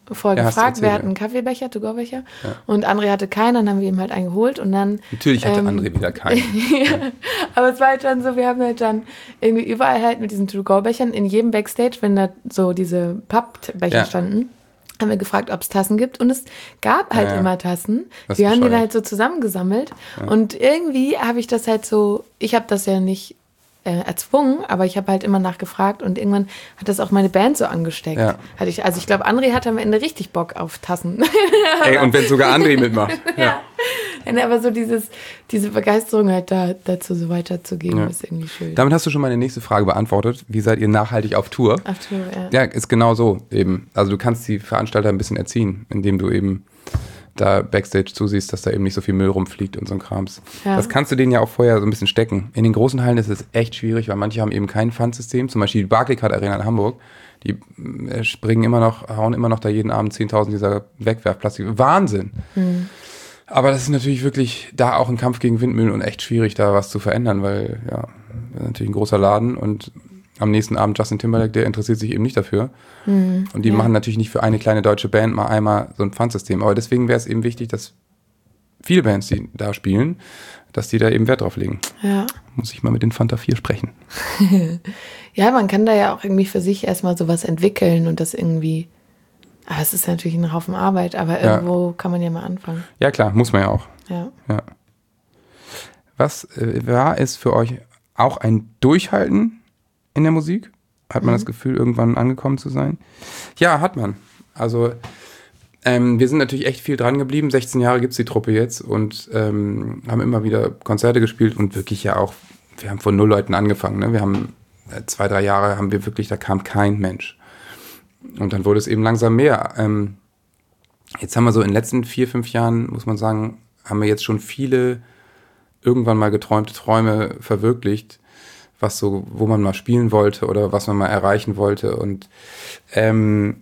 vorher Ja, gefragt, erzählt, wir ja. hatten einen Kaffeebecher, To-Go-Becher Ja. und André hatte keinen, dann haben wir ihm halt einen geholt und dann... Natürlich hatte ähm, André wieder keinen. ja, aber es war halt dann so, wir haben halt dann irgendwie überall halt mit diesen To-Go-Bechern in jedem Backstage, wenn da so diese Pappbecher Ja. standen, haben wir gefragt, ob es Tassen gibt und es gab halt Ja, ja. immer Tassen. Das ist Wir haben die dann bescheuert. halt so zusammengesammelt und irgendwie habe ich das halt so, ich habe das ja nicht äh, erzwungen, aber ich habe halt immer nachgefragt und irgendwann hat das auch meine Band so angesteckt. Ja. Hatte ich, also ich glaube, André hatte am Ende richtig Bock auf Tassen. Ey, und wenn sogar André mitmacht. Ja. Ja, aber so dieses, diese Begeisterung halt da, dazu so weiterzugeben, Ja. ist irgendwie schön. Damit hast du schon meine nächste Frage beantwortet. Wie seid ihr nachhaltig auf Tour? Auf Tour, ja. Ja, ist genau so eben. Also du kannst die Veranstalter ein bisschen erziehen, indem du eben da Backstage zusiehst, dass da eben nicht so viel Müll rumfliegt und so ein Krams. Ja. Das kannst du denen ja auch vorher so ein bisschen stecken. In den großen Hallen ist es echt schwierig, weil manche haben eben kein Pfandsystem. Zum Beispiel die Barclaycard Arena in Hamburg. Die äh, springen immer noch, hauen immer noch da jeden Abend zehntausend dieser Wegwerfplastik. Wahnsinn! Hm. Aber das ist natürlich wirklich da auch ein Kampf gegen Windmühlen und echt schwierig, da was zu verändern, weil ja, das ist natürlich ein großer Laden und am nächsten Abend Justin Timberlake, der interessiert sich eben nicht dafür. Hm. Und die Ja. machen natürlich nicht für eine kleine deutsche Band mal einmal so ein Pfandsystem. Aber deswegen wäre es eben wichtig, dass viele Bands, die da spielen, dass die da eben Wert drauf legen. Ja. Muss ich mal mit den Fanta vier sprechen. Ja, man kann da ja auch irgendwie für sich erstmal sowas entwickeln und das irgendwie, aber es ist natürlich ein Haufen Arbeit, aber Ja. irgendwo kann man ja mal anfangen. Ja klar, muss man ja auch. Ja. Ja. Was äh, war es für euch auch ein Durchhalten in der Musik? Hat man Mhm. das Gefühl, irgendwann angekommen zu sein? Ja, hat man. Also ähm, wir sind natürlich echt viel dran geblieben. sechzehn Jahre gibt es die Truppe jetzt und ähm, haben immer wieder Konzerte gespielt und wirklich ja auch, wir haben von null Leuten angefangen. Ne? Wir haben äh, zwei, drei Jahre haben wir wirklich, da kam kein Mensch. Und dann wurde es eben langsam mehr. Ähm, jetzt haben wir so in den letzten vier, fünf Jahren, muss man sagen, haben wir jetzt schon viele irgendwann mal geträumte Träume verwirklicht, was so, wo man mal spielen wollte oder was man mal erreichen wollte. Und ähm,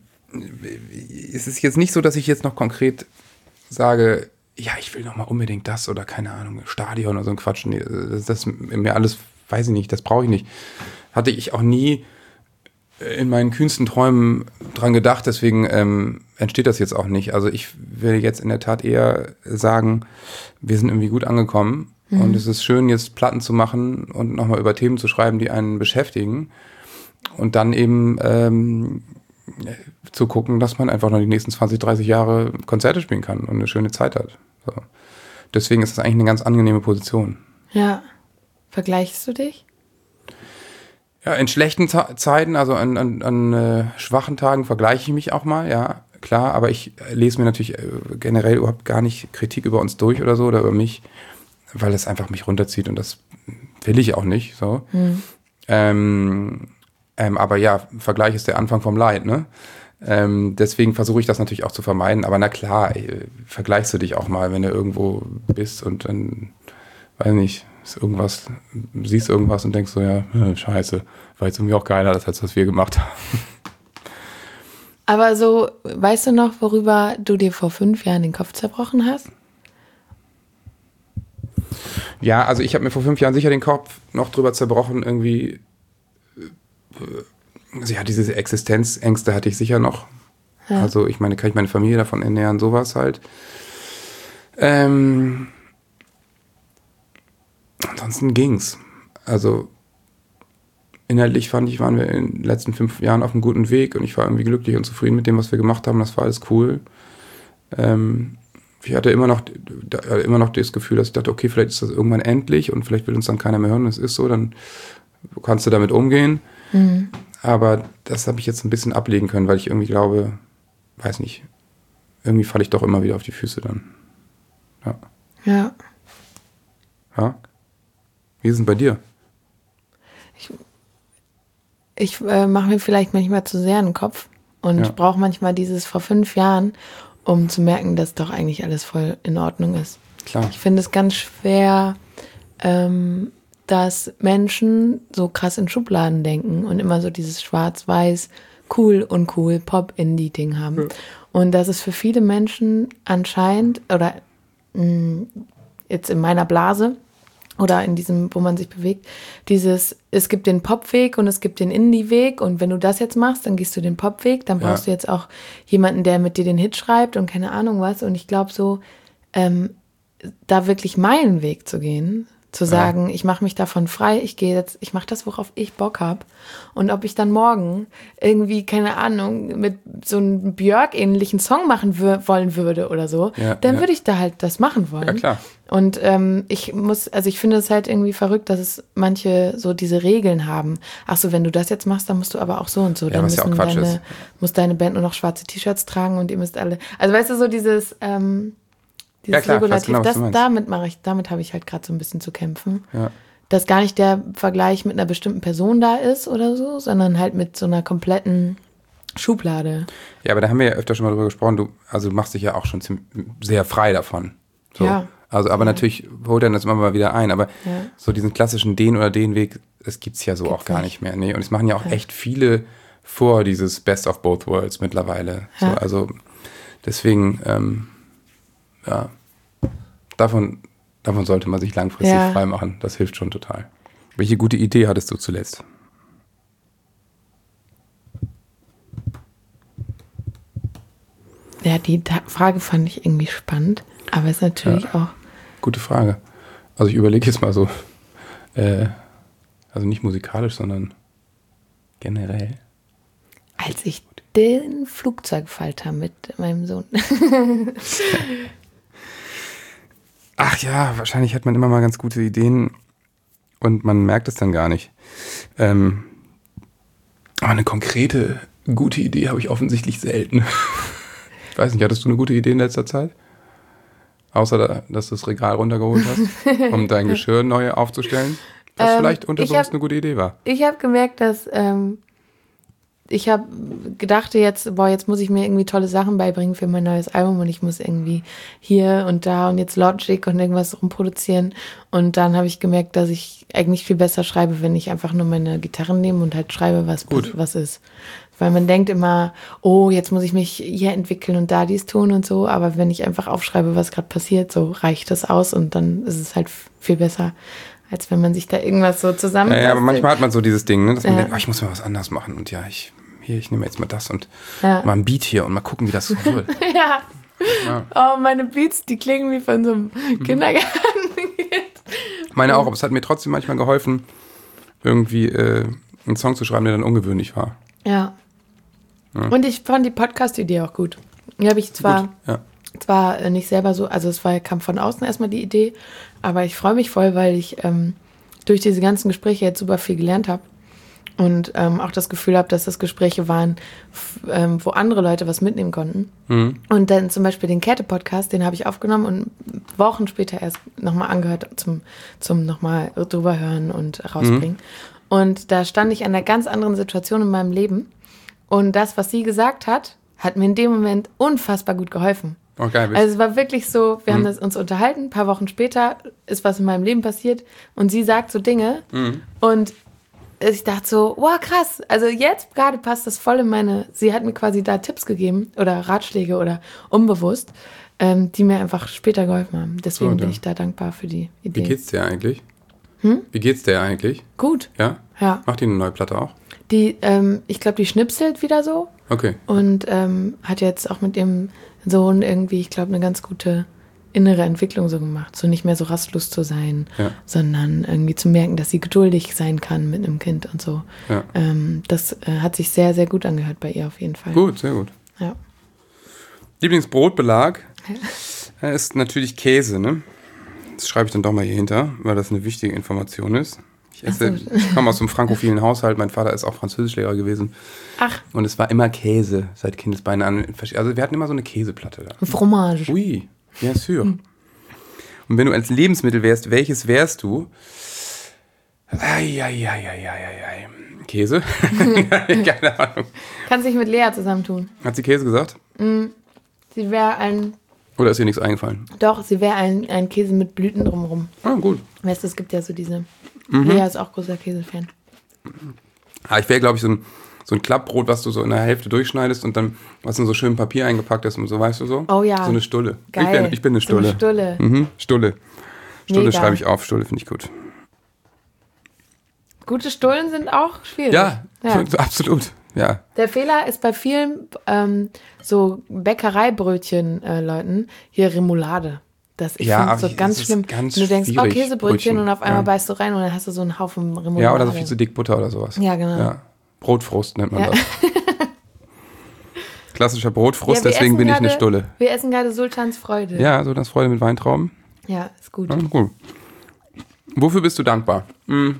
es ist jetzt nicht so, dass ich jetzt noch konkret sage, ja, ich will noch mal unbedingt das oder keine Ahnung, Stadion oder so ein Quatsch. Nee, das, das mir alles, weiß ich nicht, das brauche ich nicht. Hatte ich auch nie in meinen kühnsten Träumen dran gedacht, deswegen ähm, entsteht das jetzt auch nicht. Also ich will jetzt in der Tat eher sagen, wir sind irgendwie gut angekommen mhm. und es ist schön, jetzt Platten zu machen und nochmal über Themen zu schreiben, die einen beschäftigen und dann eben ähm, zu gucken, dass man einfach noch die nächsten zwanzig, dreißig Jahre Konzerte spielen kann und eine schöne Zeit hat. So. Deswegen ist das eigentlich eine ganz angenehme Position. Ja. Vergleichst du dich? Ja, in schlechten Ta- Zeiten, also an, an, an äh, schwachen Tagen vergleiche ich mich auch mal, ja, klar, aber ich lese mir natürlich äh, generell überhaupt gar nicht Kritik über uns durch oder so oder über mich, weil es einfach mich runterzieht und das will ich auch nicht, so. Hm. Ähm, ähm, aber ja, Vergleich ist der Anfang vom Leid, ne? Ähm, deswegen versuche ich das natürlich auch zu vermeiden, aber na klar, ey, vergleichst du dich auch mal, wenn du irgendwo bist und dann, weiß nicht, ist irgendwas, siehst irgendwas und denkst so, ja, äh, scheiße, war jetzt irgendwie auch geiler, als was wir gemacht haben. Aber so, weißt du noch, worüber du dir vor fünf Jahren den Kopf zerbrochen hast? Ja, also ich habe mir vor fünf Jahren sicher den Kopf noch drüber zerbrochen, irgendwie, also ja, diese Existenzängste hatte ich sicher noch. Ja. Also ich meine, kann ich meine Familie davon ernähren, sowas halt. Ähm, ansonsten ging's. Also inhaltlich fand ich, waren wir in den letzten fünf Jahren auf einem guten Weg und ich war irgendwie glücklich und zufrieden mit dem, was wir gemacht haben. Das war alles cool. Ähm, ich hatte immer noch, immer noch das Gefühl, dass ich dachte, okay, vielleicht ist das irgendwann endlich und vielleicht will uns dann keiner mehr hören. Das ist so, dann kannst du damit umgehen. Mhm. Aber das habe ich jetzt ein bisschen ablegen können, weil ich irgendwie glaube, weiß nicht, irgendwie falle ich doch immer wieder auf die Füße dann. Ja. Ja. Ja. Wie ist es denn bei dir? Ich, ich äh, mache mir vielleicht manchmal zu sehr einen Kopf und ja. brauche manchmal dieses vor fünf Jahren, um zu merken, dass doch eigentlich alles voll in Ordnung ist. Klar. Ich finde es ganz schwer, ähm, dass Menschen so krass in Schubladen denken und immer so dieses Schwarz-Weiß, cool, uncool, Pop-Indie-Ding haben. Ja. Und dass es für viele Menschen anscheinend, oder mh, jetzt in meiner Blase, oder in diesem, wo man sich bewegt, dieses, es gibt den Popweg und es gibt den Indie-Weg und wenn du das jetzt machst, dann gehst du den Popweg, dann brauchst ja. du jetzt auch jemanden, der mit dir den Hit schreibt und keine Ahnung was und ich glaube so, ähm, da wirklich meinen Weg zu gehen, zu sagen, ja. ich mache mich davon frei, ich gehe jetzt, ich mache das, worauf ich Bock habe. Und ob ich dann morgen irgendwie, keine Ahnung, mit so einem Björk-ähnlichen Song machen wür- wollen würde oder so, ja, dann ja. würde ich da halt das machen wollen. Ja, klar. Und ähm, ich muss, also ich finde es halt irgendwie verrückt, dass es manche so diese Regeln haben. Ach so, wenn du das jetzt machst, dann musst du aber auch so und so. Ja, dann was ja auch Quatsch deine, ist. muss deine Band nur noch schwarze T-Shirts tragen und ihr müsst alle, also weißt du, so dieses, ähm, Dieses ja, klar, Regulativ, genau, das, damit mache ich, damit habe ich halt gerade so ein bisschen zu kämpfen. Ja. Dass gar nicht der Vergleich mit einer bestimmten Person da ist oder so, sondern halt mit so einer kompletten Schublade. Ja, aber da haben wir ja öfter schon mal drüber gesprochen, du, also du machst dich ja auch schon ziemlich, sehr frei davon. So. Ja. Also, aber ja. natürlich holt dann das immer mal wieder ein, aber ja. so diesen klassischen den oder den Weg, das gibt's ja so gibt's auch gar nicht. nicht mehr. Nee, und es machen ja auch ja. echt viele vor, dieses Best of both worlds mittlerweile. Ja. So, also deswegen, ähm, ja, davon, davon sollte man sich langfristig ja. frei machen. Das hilft schon total. Welche gute Idee hattest du zuletzt? Ja, die Ta- Frage fand ich irgendwie spannend, aber ist natürlich ja. auch... Gute Frage. Also ich überlege jetzt mal so, äh, also nicht musikalisch, sondern generell. Als ich den Flugzeugfalter mit meinem Sohn... Ach ja, wahrscheinlich hat man immer mal ganz gute Ideen und man merkt es dann gar nicht. Ähm, aber eine konkrete, gute Idee habe ich offensichtlich selten. Ich weiß nicht, hattest du eine gute Idee in letzter Zeit? Außer, da, dass du das Regal runtergeholt hast, um dein Geschirr neu aufzustellen? Was ähm, vielleicht unterbewusst eine gute Idee war. Ich habe gemerkt, dass... Ähm Ich habe gedacht jetzt, boah, jetzt muss ich mir irgendwie tolle Sachen beibringen für mein neues Album und ich muss irgendwie hier und da und jetzt Logic und irgendwas rumproduzieren. Und dann habe ich gemerkt, dass ich eigentlich viel besser schreibe, wenn ich einfach nur meine Gitarre nehme und halt schreibe, was, Gut. was ist. Weil man denkt immer, oh, jetzt muss ich mich hier entwickeln und da dies tun und so. Aber wenn ich einfach aufschreibe, was gerade passiert, so reicht das aus und dann ist es halt viel besser, als wenn man sich da irgendwas so zusammen. Ja, ja, aber manchmal hat man so dieses Ding, ne, dass man ja. denkt, oh, ich muss mal was anderes machen und ja, ich hier, ich nehme jetzt mal das und ja. mal ein Beat hier und mal gucken, wie das so wird. ja. ja. Oh, meine Beats, die klingen wie von so einem mhm. Kindergarten. Meine auch, aber es hat mir trotzdem manchmal geholfen, irgendwie äh, einen Song zu schreiben, der dann ungewöhnlich war. Ja. ja. Und ich fand die Podcast-Idee auch gut. Die habe ich zwar, ja. zwar nicht selber so, also es war, kam von außen erstmal die Idee, aber ich freue mich voll, weil ich ähm, durch diese ganzen Gespräche jetzt super viel gelernt habe. Und ähm, auch das Gefühl habe, dass das Gespräche waren, f- ähm, wo andere Leute was mitnehmen konnten. Mhm. Und dann zum Beispiel den Käthe-Podcast, den habe ich aufgenommen und Wochen später erst nochmal angehört zum, zum nochmal drüber hören und rausbringen. Mhm. Und da stand ich an einer ganz anderen Situation in meinem Leben. Und das, was sie gesagt hat, hat mir in dem Moment unfassbar gut geholfen. Okay, also es war wirklich so, wir mhm. haben das uns unterhalten, ein paar Wochen später ist was in meinem Leben passiert und sie sagt so Dinge mhm. und ich dachte so, wow, krass. Also jetzt gerade passt das voll in meine... Sie hat mir quasi da Tipps gegeben oder Ratschläge oder unbewusst, ähm, die mir einfach später geholfen haben. Deswegen Gut, bin ja. ich da dankbar für die Idee. Wie geht's dir eigentlich? Hm? Wie geht's dir eigentlich? Gut. Ja? Ja. Macht die eine neue Platte auch? Die, ähm, ich glaube, die schnipselt wieder so. Okay. Und ähm, hat jetzt auch mit ihrem Sohn irgendwie, ich glaube, eine ganz gute innere Entwicklung so gemacht. So nicht mehr so rastlos zu sein, ja. sondern irgendwie zu merken, dass sie geduldig sein kann mit einem Kind und so. Ja. Ähm, das äh, hat sich sehr, sehr gut angehört bei ihr auf jeden Fall. Gut, sehr gut. Ja. Lieblingsbrotbelag ja. ist natürlich Käse, ne? Das schreibe ich dann doch mal hier hinter, weil das eine wichtige Information ist. Ich, esse, so. ich komme aus einem frankophilen Haushalt, mein Vater ist auch Französischlehrer gewesen. Ach. Und es war immer Käse seit Kindesbeinen an. Also wir hatten immer so eine Käseplatte da. Fromage. Oui. Bien sûr. Hm. Und wenn du als Lebensmittel wärst, welches wärst du? Eieieiei. Käse? Keine Ahnung. Kannst dich mit Lea zusammentun. Hat sie Käse gesagt? Mm, sie wäre ein... Oder ist ihr nichts eingefallen? Doch, sie wäre ein, ein Käse mit Blüten drumherum. Ah, gut. Weißt du, es gibt ja so diese... Mhm. Lea ist auch großer Käsefan. Ah, ich wäre, glaube ich, so ein... So ein Klappbrot, was du so in der Hälfte durchschneidest und dann, was in so schön Papier eingepackt ist und so, weißt du so? Oh ja. So eine Stulle. Geil. Ich bin, ich bin eine Stulle. So eine Stulle. Mhm, Stulle. Stulle Mega. schreibe ich auf, Stulle finde ich gut. Gute Stullen sind auch schwierig. Ja, Ja. so, absolut. Ja. Der Fehler ist bei vielen ähm, so Bäckereibrötchen-Leuten hier Remoulade. Das ich Ja, finde aber so ich- ganz das ist schlimm. ganz Wenn du denkst, oh, schwierig, Käsebrötchen Brötchen, und auf einmal ja. beißt du rein und dann hast du so einen Haufen Remoulade. Ja, oder so viel zu dick Butter oder sowas. Ja, genau. Ja. Brotfrust nennt man Ja. das. Klassischer Brotfrust, Ja, wir deswegen essen bin ich gerade- eine Stulle. Wir essen gerade Sultans Freude. Ja, so das Freude mit Weintrauben. Ja, ist gut. Ja, cool. Wofür bist du dankbar? Hm.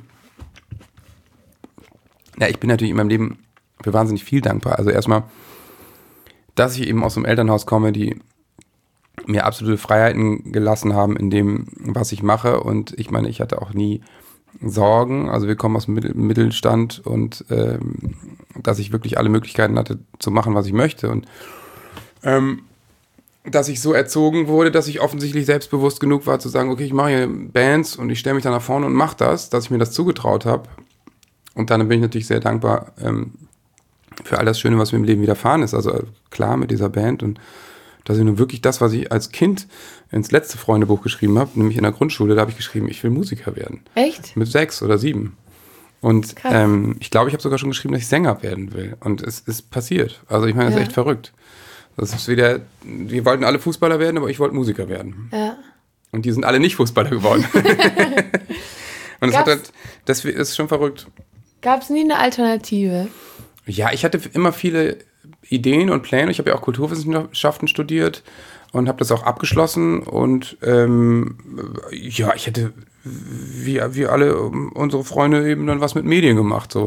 Ja, ich bin natürlich in meinem Leben für wahnsinnig viel dankbar. Also erstmal, dass ich eben aus einem Elternhaus komme, die mir absolute Freiheiten gelassen haben in dem, was ich mache. Und ich meine, ich hatte auch nie Sorgen. Also wir kommen aus dem Mittel- Mittelstand und ähm, dass ich wirklich alle Möglichkeiten hatte zu machen, was ich möchte. Und ähm, dass ich so erzogen wurde, dass ich offensichtlich selbstbewusst genug war zu sagen, okay, ich mache hier Bands und ich stelle mich da nach vorne und mache das, dass ich mir das zugetraut habe. Und dann bin ich natürlich sehr dankbar ähm, für all das Schöne, was mir im Leben widerfahren ist. Also äh, klar mit dieser Band und dass ich nun wirklich das, was ich als Kind ins letzte Freundebuch geschrieben habe, nämlich in der Grundschule, da habe ich geschrieben, ich will Musiker werden. Echt? Mit sechs oder sieben. Und Krass. ähm, ich glaube, ich habe sogar schon geschrieben, dass ich Sänger werden will. Und es ist passiert. Also ich meine, das Ja. ist echt verrückt. Das ist wieder, wir wollten alle Fußballer werden, aber ich wollte Musiker werden. Ja. Und die sind alle nicht Fußballer geworden. Und es hat Gab's- halt, das ist schon verrückt. Gab es nie eine Alternative? Ja, ich hatte immer viele Ideen und Pläne. Ich habe ja auch Kulturwissenschaften studiert und habe das auch abgeschlossen. Und ähm, ja, ich hätte wie, wie alle unsere Freunde eben dann was mit Medien gemacht. So.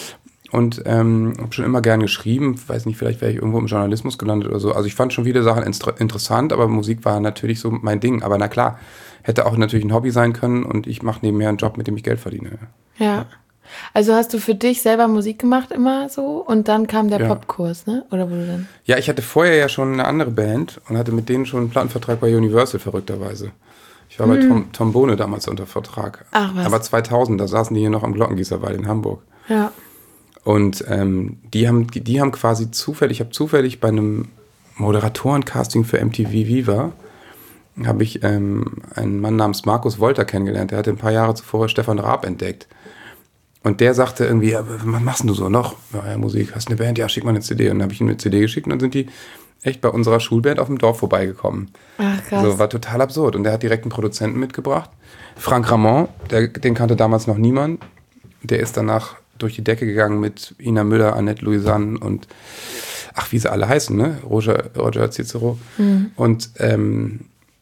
Und ähm, habe schon immer gern geschrieben. Weiß nicht, vielleicht wäre ich irgendwo im Journalismus gelandet oder so. Also ich fand schon viele Sachen instra- interessant, aber Musik war natürlich so mein Ding. Aber na klar, hätte auch natürlich ein Hobby sein können und ich mache nebenher einen Job, mit dem ich Geld verdiene. Ja. Also hast du für dich selber Musik gemacht immer so und dann kam der Ja. Popkurs, ne? Oder wo du dann? Ja, ich hatte vorher ja schon eine andere Band und hatte mit denen schon einen Plattenvertrag bei Universal, verrückterweise. Ich war bei Tom, Tom Bohne damals unter Vertrag. Ach, was? Aber zweitausend, da saßen die hier noch am Glockengießerwald in Hamburg. Ja. Und ähm, die, haben, die, die haben quasi zufällig, ich habe zufällig bei einem Moderatorencasting für M T V Viva, habe ich ähm, einen Mann namens Markus Wolter kennengelernt. Der hatte ein paar Jahre zuvor Stefan Raab entdeckt. Und der sagte irgendwie, ja, was machst denn du so noch? Ja, ja, Musik, hast du eine Band? Ja, schick mal eine C D. Und dann habe ich ihm eine C D geschickt und dann sind die echt bei unserer Schulband auf dem Dorf vorbeigekommen. Ach, krass. So, war total absurd. Und der hat direkt einen Produzenten mitgebracht. Frank Ramon, der, den kannte damals noch niemand. Der ist danach durch die Decke gegangen mit Ina Müller, Annette Louisanne und ach, wie sie alle heißen, ne? Roger, Roger Cicero. Mhm. Und ähm,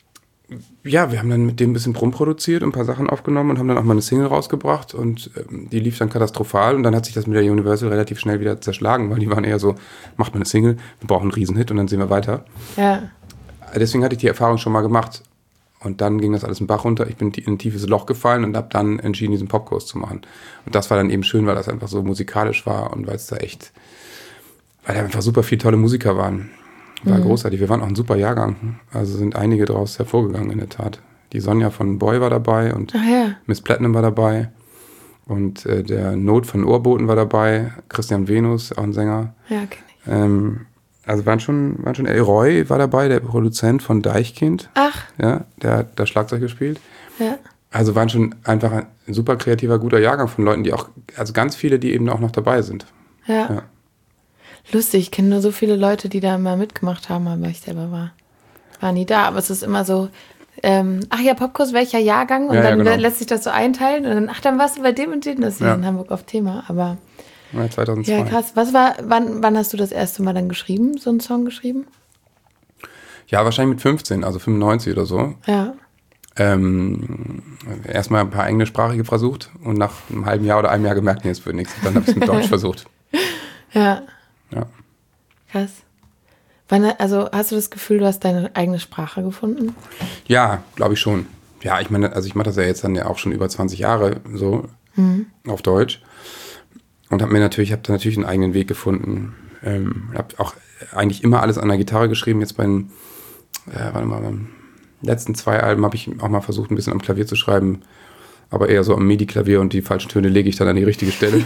ja, wir haben dann mit dem ein bisschen rumproduziert und ein paar Sachen aufgenommen und haben dann auch mal eine Single rausgebracht und ähm, die lief dann katastrophal und dann hat sich das mit der Universal relativ schnell wieder zerschlagen, weil die waren eher so, macht mal eine Single, wir brauchen einen Riesenhit und dann sehen wir weiter. Ja. Deswegen hatte ich die Erfahrung schon mal gemacht und dann ging das alles im Bach runter, ich bin in ein tiefes Loch gefallen und habe dann entschieden, diesen Popkurs zu machen. Und das war dann eben schön, weil das einfach so musikalisch war und weil es da echt, weil da einfach super viele tolle Musiker waren. War mhm. großartig. Wir waren auch ein super Jahrgang. Also sind einige daraus hervorgegangen in der Tat. Die Sonja von Boy war dabei und Ach ja. Miss Platinum war dabei. Und äh, der Not von Ohrboten war dabei. Christian Venus, auch ein Sänger. Ja, kenn ich. Ähm, also waren schon, waren schon, El Roy war dabei, der Produzent von Deichkind. Ach. Ja, der hat das Schlagzeug gespielt. Ja. Also waren schon einfach ein super kreativer, guter Jahrgang von Leuten, die auch, also ganz viele, die eben auch noch dabei sind. Ja. Ja. Lustig, ich kenne nur so viele Leute, die da mal mitgemacht haben, aber ich selber war, war nie da. Aber es ist immer so, ähm, ach ja, Popkurs, welcher Jahrgang? Und Ja, ja, dann genau. lässt sich das so einteilen und dann, ach, dann warst du bei dem und dem. Das ist hier Ja. in Hamburg auf Thema. Aber Ja, zweitausendzwei. ja, krass. Was war, wann, wann hast du das erste Mal dann geschrieben, so einen Song geschrieben? Ja, wahrscheinlich mit fünfzehn, also fünfundneunzig oder so. Ja. Ähm, erstmal ein paar englischsprachige versucht und nach einem halben Jahr oder einem Jahr gemerkt, nee, das wird nichts. Dann habe ich es mit Deutsch versucht. Ja. Ja. Krass. Wann, also hast du das Gefühl, du hast deine eigene Sprache gefunden? Ja, glaube ich schon. Ja, ich meine, also ich mache das ja jetzt dann ja auch schon über zwanzig Jahre so Mhm. auf Deutsch und habe mir natürlich, habe da natürlich einen eigenen Weg gefunden. Ähm, habe auch eigentlich immer alles an der Gitarre geschrieben. Jetzt bei den, äh, warte mal, beim letzten zwei Alben habe ich auch mal versucht, ein bisschen am Klavier zu schreiben, aber eher so am MIDI-Klavier und die falschen Töne lege ich dann an die richtige Stelle.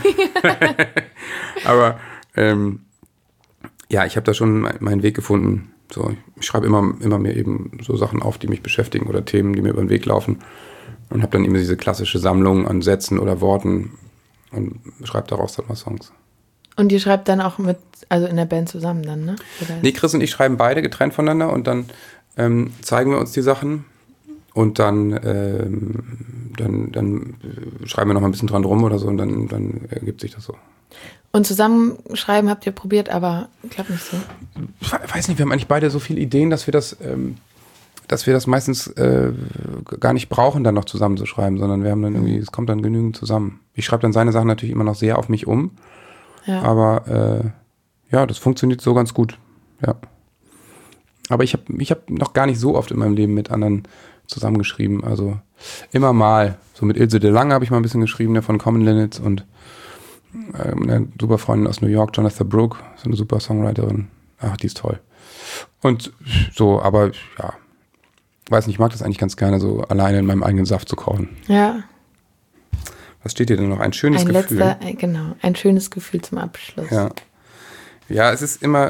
Aber ähm, ja, ich habe da schon meinen Weg gefunden. So, ich schreibe immer, immer mehr eben so Sachen auf, die mich beschäftigen oder Themen, die mir über den Weg laufen. Und habe dann immer diese klassische Sammlung an Sätzen oder Worten und schreibe daraus dann mal Songs. Und ihr schreibt dann auch mit, also in der Band zusammen dann, ne? Oder nee, Chris und ich schreiben beide getrennt voneinander und dann ähm, zeigen wir uns die Sachen und dann, ähm, dann, dann schreiben wir noch mal ein bisschen dran rum oder so und dann, dann ergibt sich das so. Und zusammenschreiben habt ihr probiert, aber klappt nicht so? Ich weiß nicht, wir haben eigentlich beide so viele Ideen, dass wir das, ähm, dass wir das meistens äh, gar nicht brauchen, dann noch zusammenzuschreiben, sondern wir haben dann irgendwie, es kommt dann genügend zusammen. Ich schreibe dann seine Sachen natürlich immer noch sehr auf mich um, ja. aber äh, ja, das funktioniert so ganz gut, ja. Aber ich habe ich hab noch gar nicht so oft in meinem Leben mit anderen zusammengeschrieben, also immer mal. So mit Ilse de Lange habe ich mal ein bisschen geschrieben, der von Common Linnets und äh, eine super Freundin aus New York, Jonathan Brooke, so eine super Songwriterin. Ach, die ist toll. Und so, aber ja, weiß nicht, ich mag das eigentlich ganz gerne, so alleine in meinem eigenen Saft zu kochen. Ja. Was steht hier denn noch? Ein schönes ein Gefühl. Letzter, genau, ein schönes Gefühl zum Abschluss. Ja, ja, es ist immer,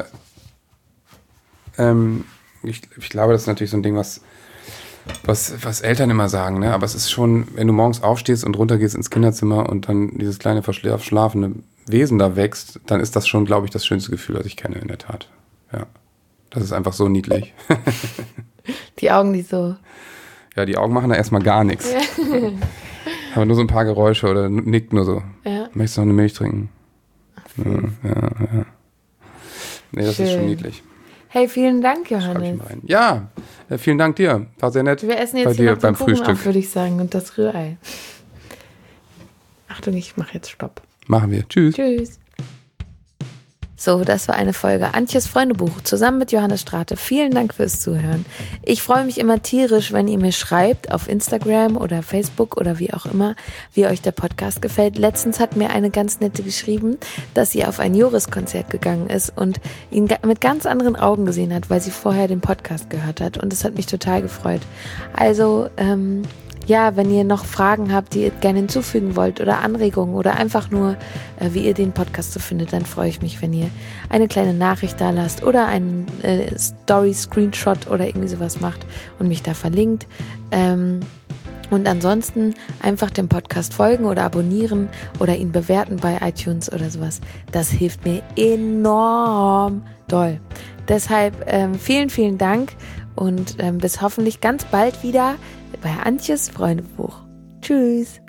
ähm, ich, ich glaube, das ist natürlich so ein Ding, was, was, was Eltern immer sagen, ne? Aber es ist schon, wenn du morgens aufstehst und runtergehst ins Kinderzimmer und dann dieses kleine verschlafene Wesen da wächst, dann ist das schon, glaube ich, das schönste Gefühl, das ich kenne, in der Tat. Ja, das ist einfach so niedlich. Die Augen, die so... Ja, die Augen machen da erstmal gar nichts. Ja. Aber nur so ein paar Geräusche oder nickt nur so. Ja. Möchtest du noch eine Milch trinken? Ja, ja, ja. Nee, das Schön. Ist schon niedlich. Hey, vielen Dank, Johannes. Ja, äh, vielen Dank dir. War sehr nett. Wir essen jetzt bei hier dir noch den beim Kuchen Frühstück, auf, würde ich sagen, und das Rührei. Achtung, ich mache jetzt Stopp. Machen wir. Tschüss. Tschüss. So, das war eine Folge Antjes Freundebuch zusammen mit Johannes Strate. Vielen Dank fürs Zuhören. Ich freue mich immer tierisch, wenn ihr mir schreibt auf Instagram oder Facebook oder wie auch immer, wie euch der Podcast gefällt. Letztens hat mir eine ganz nette geschrieben, dass sie auf ein Joris-Konzert gegangen ist und ihn mit ganz anderen Augen gesehen hat, weil sie vorher den Podcast gehört hat. Und das hat mich total gefreut. Also, ähm... ja, wenn ihr noch Fragen habt, die ihr gerne hinzufügen wollt oder Anregungen oder einfach nur, äh, wie ihr den Podcast so findet, dann freue ich mich, wenn ihr eine kleine Nachricht da lasst oder einen äh, Story-Screenshot oder irgendwie sowas macht und mich da verlinkt. Ähm, und ansonsten einfach dem Podcast folgen oder abonnieren oder ihn bewerten bei iTunes oder sowas. Das hilft mir enorm doll. Deshalb ähm, vielen, vielen Dank und ähm, bis hoffentlich ganz bald wieder bei Antjes Freundebuch. Tschüss.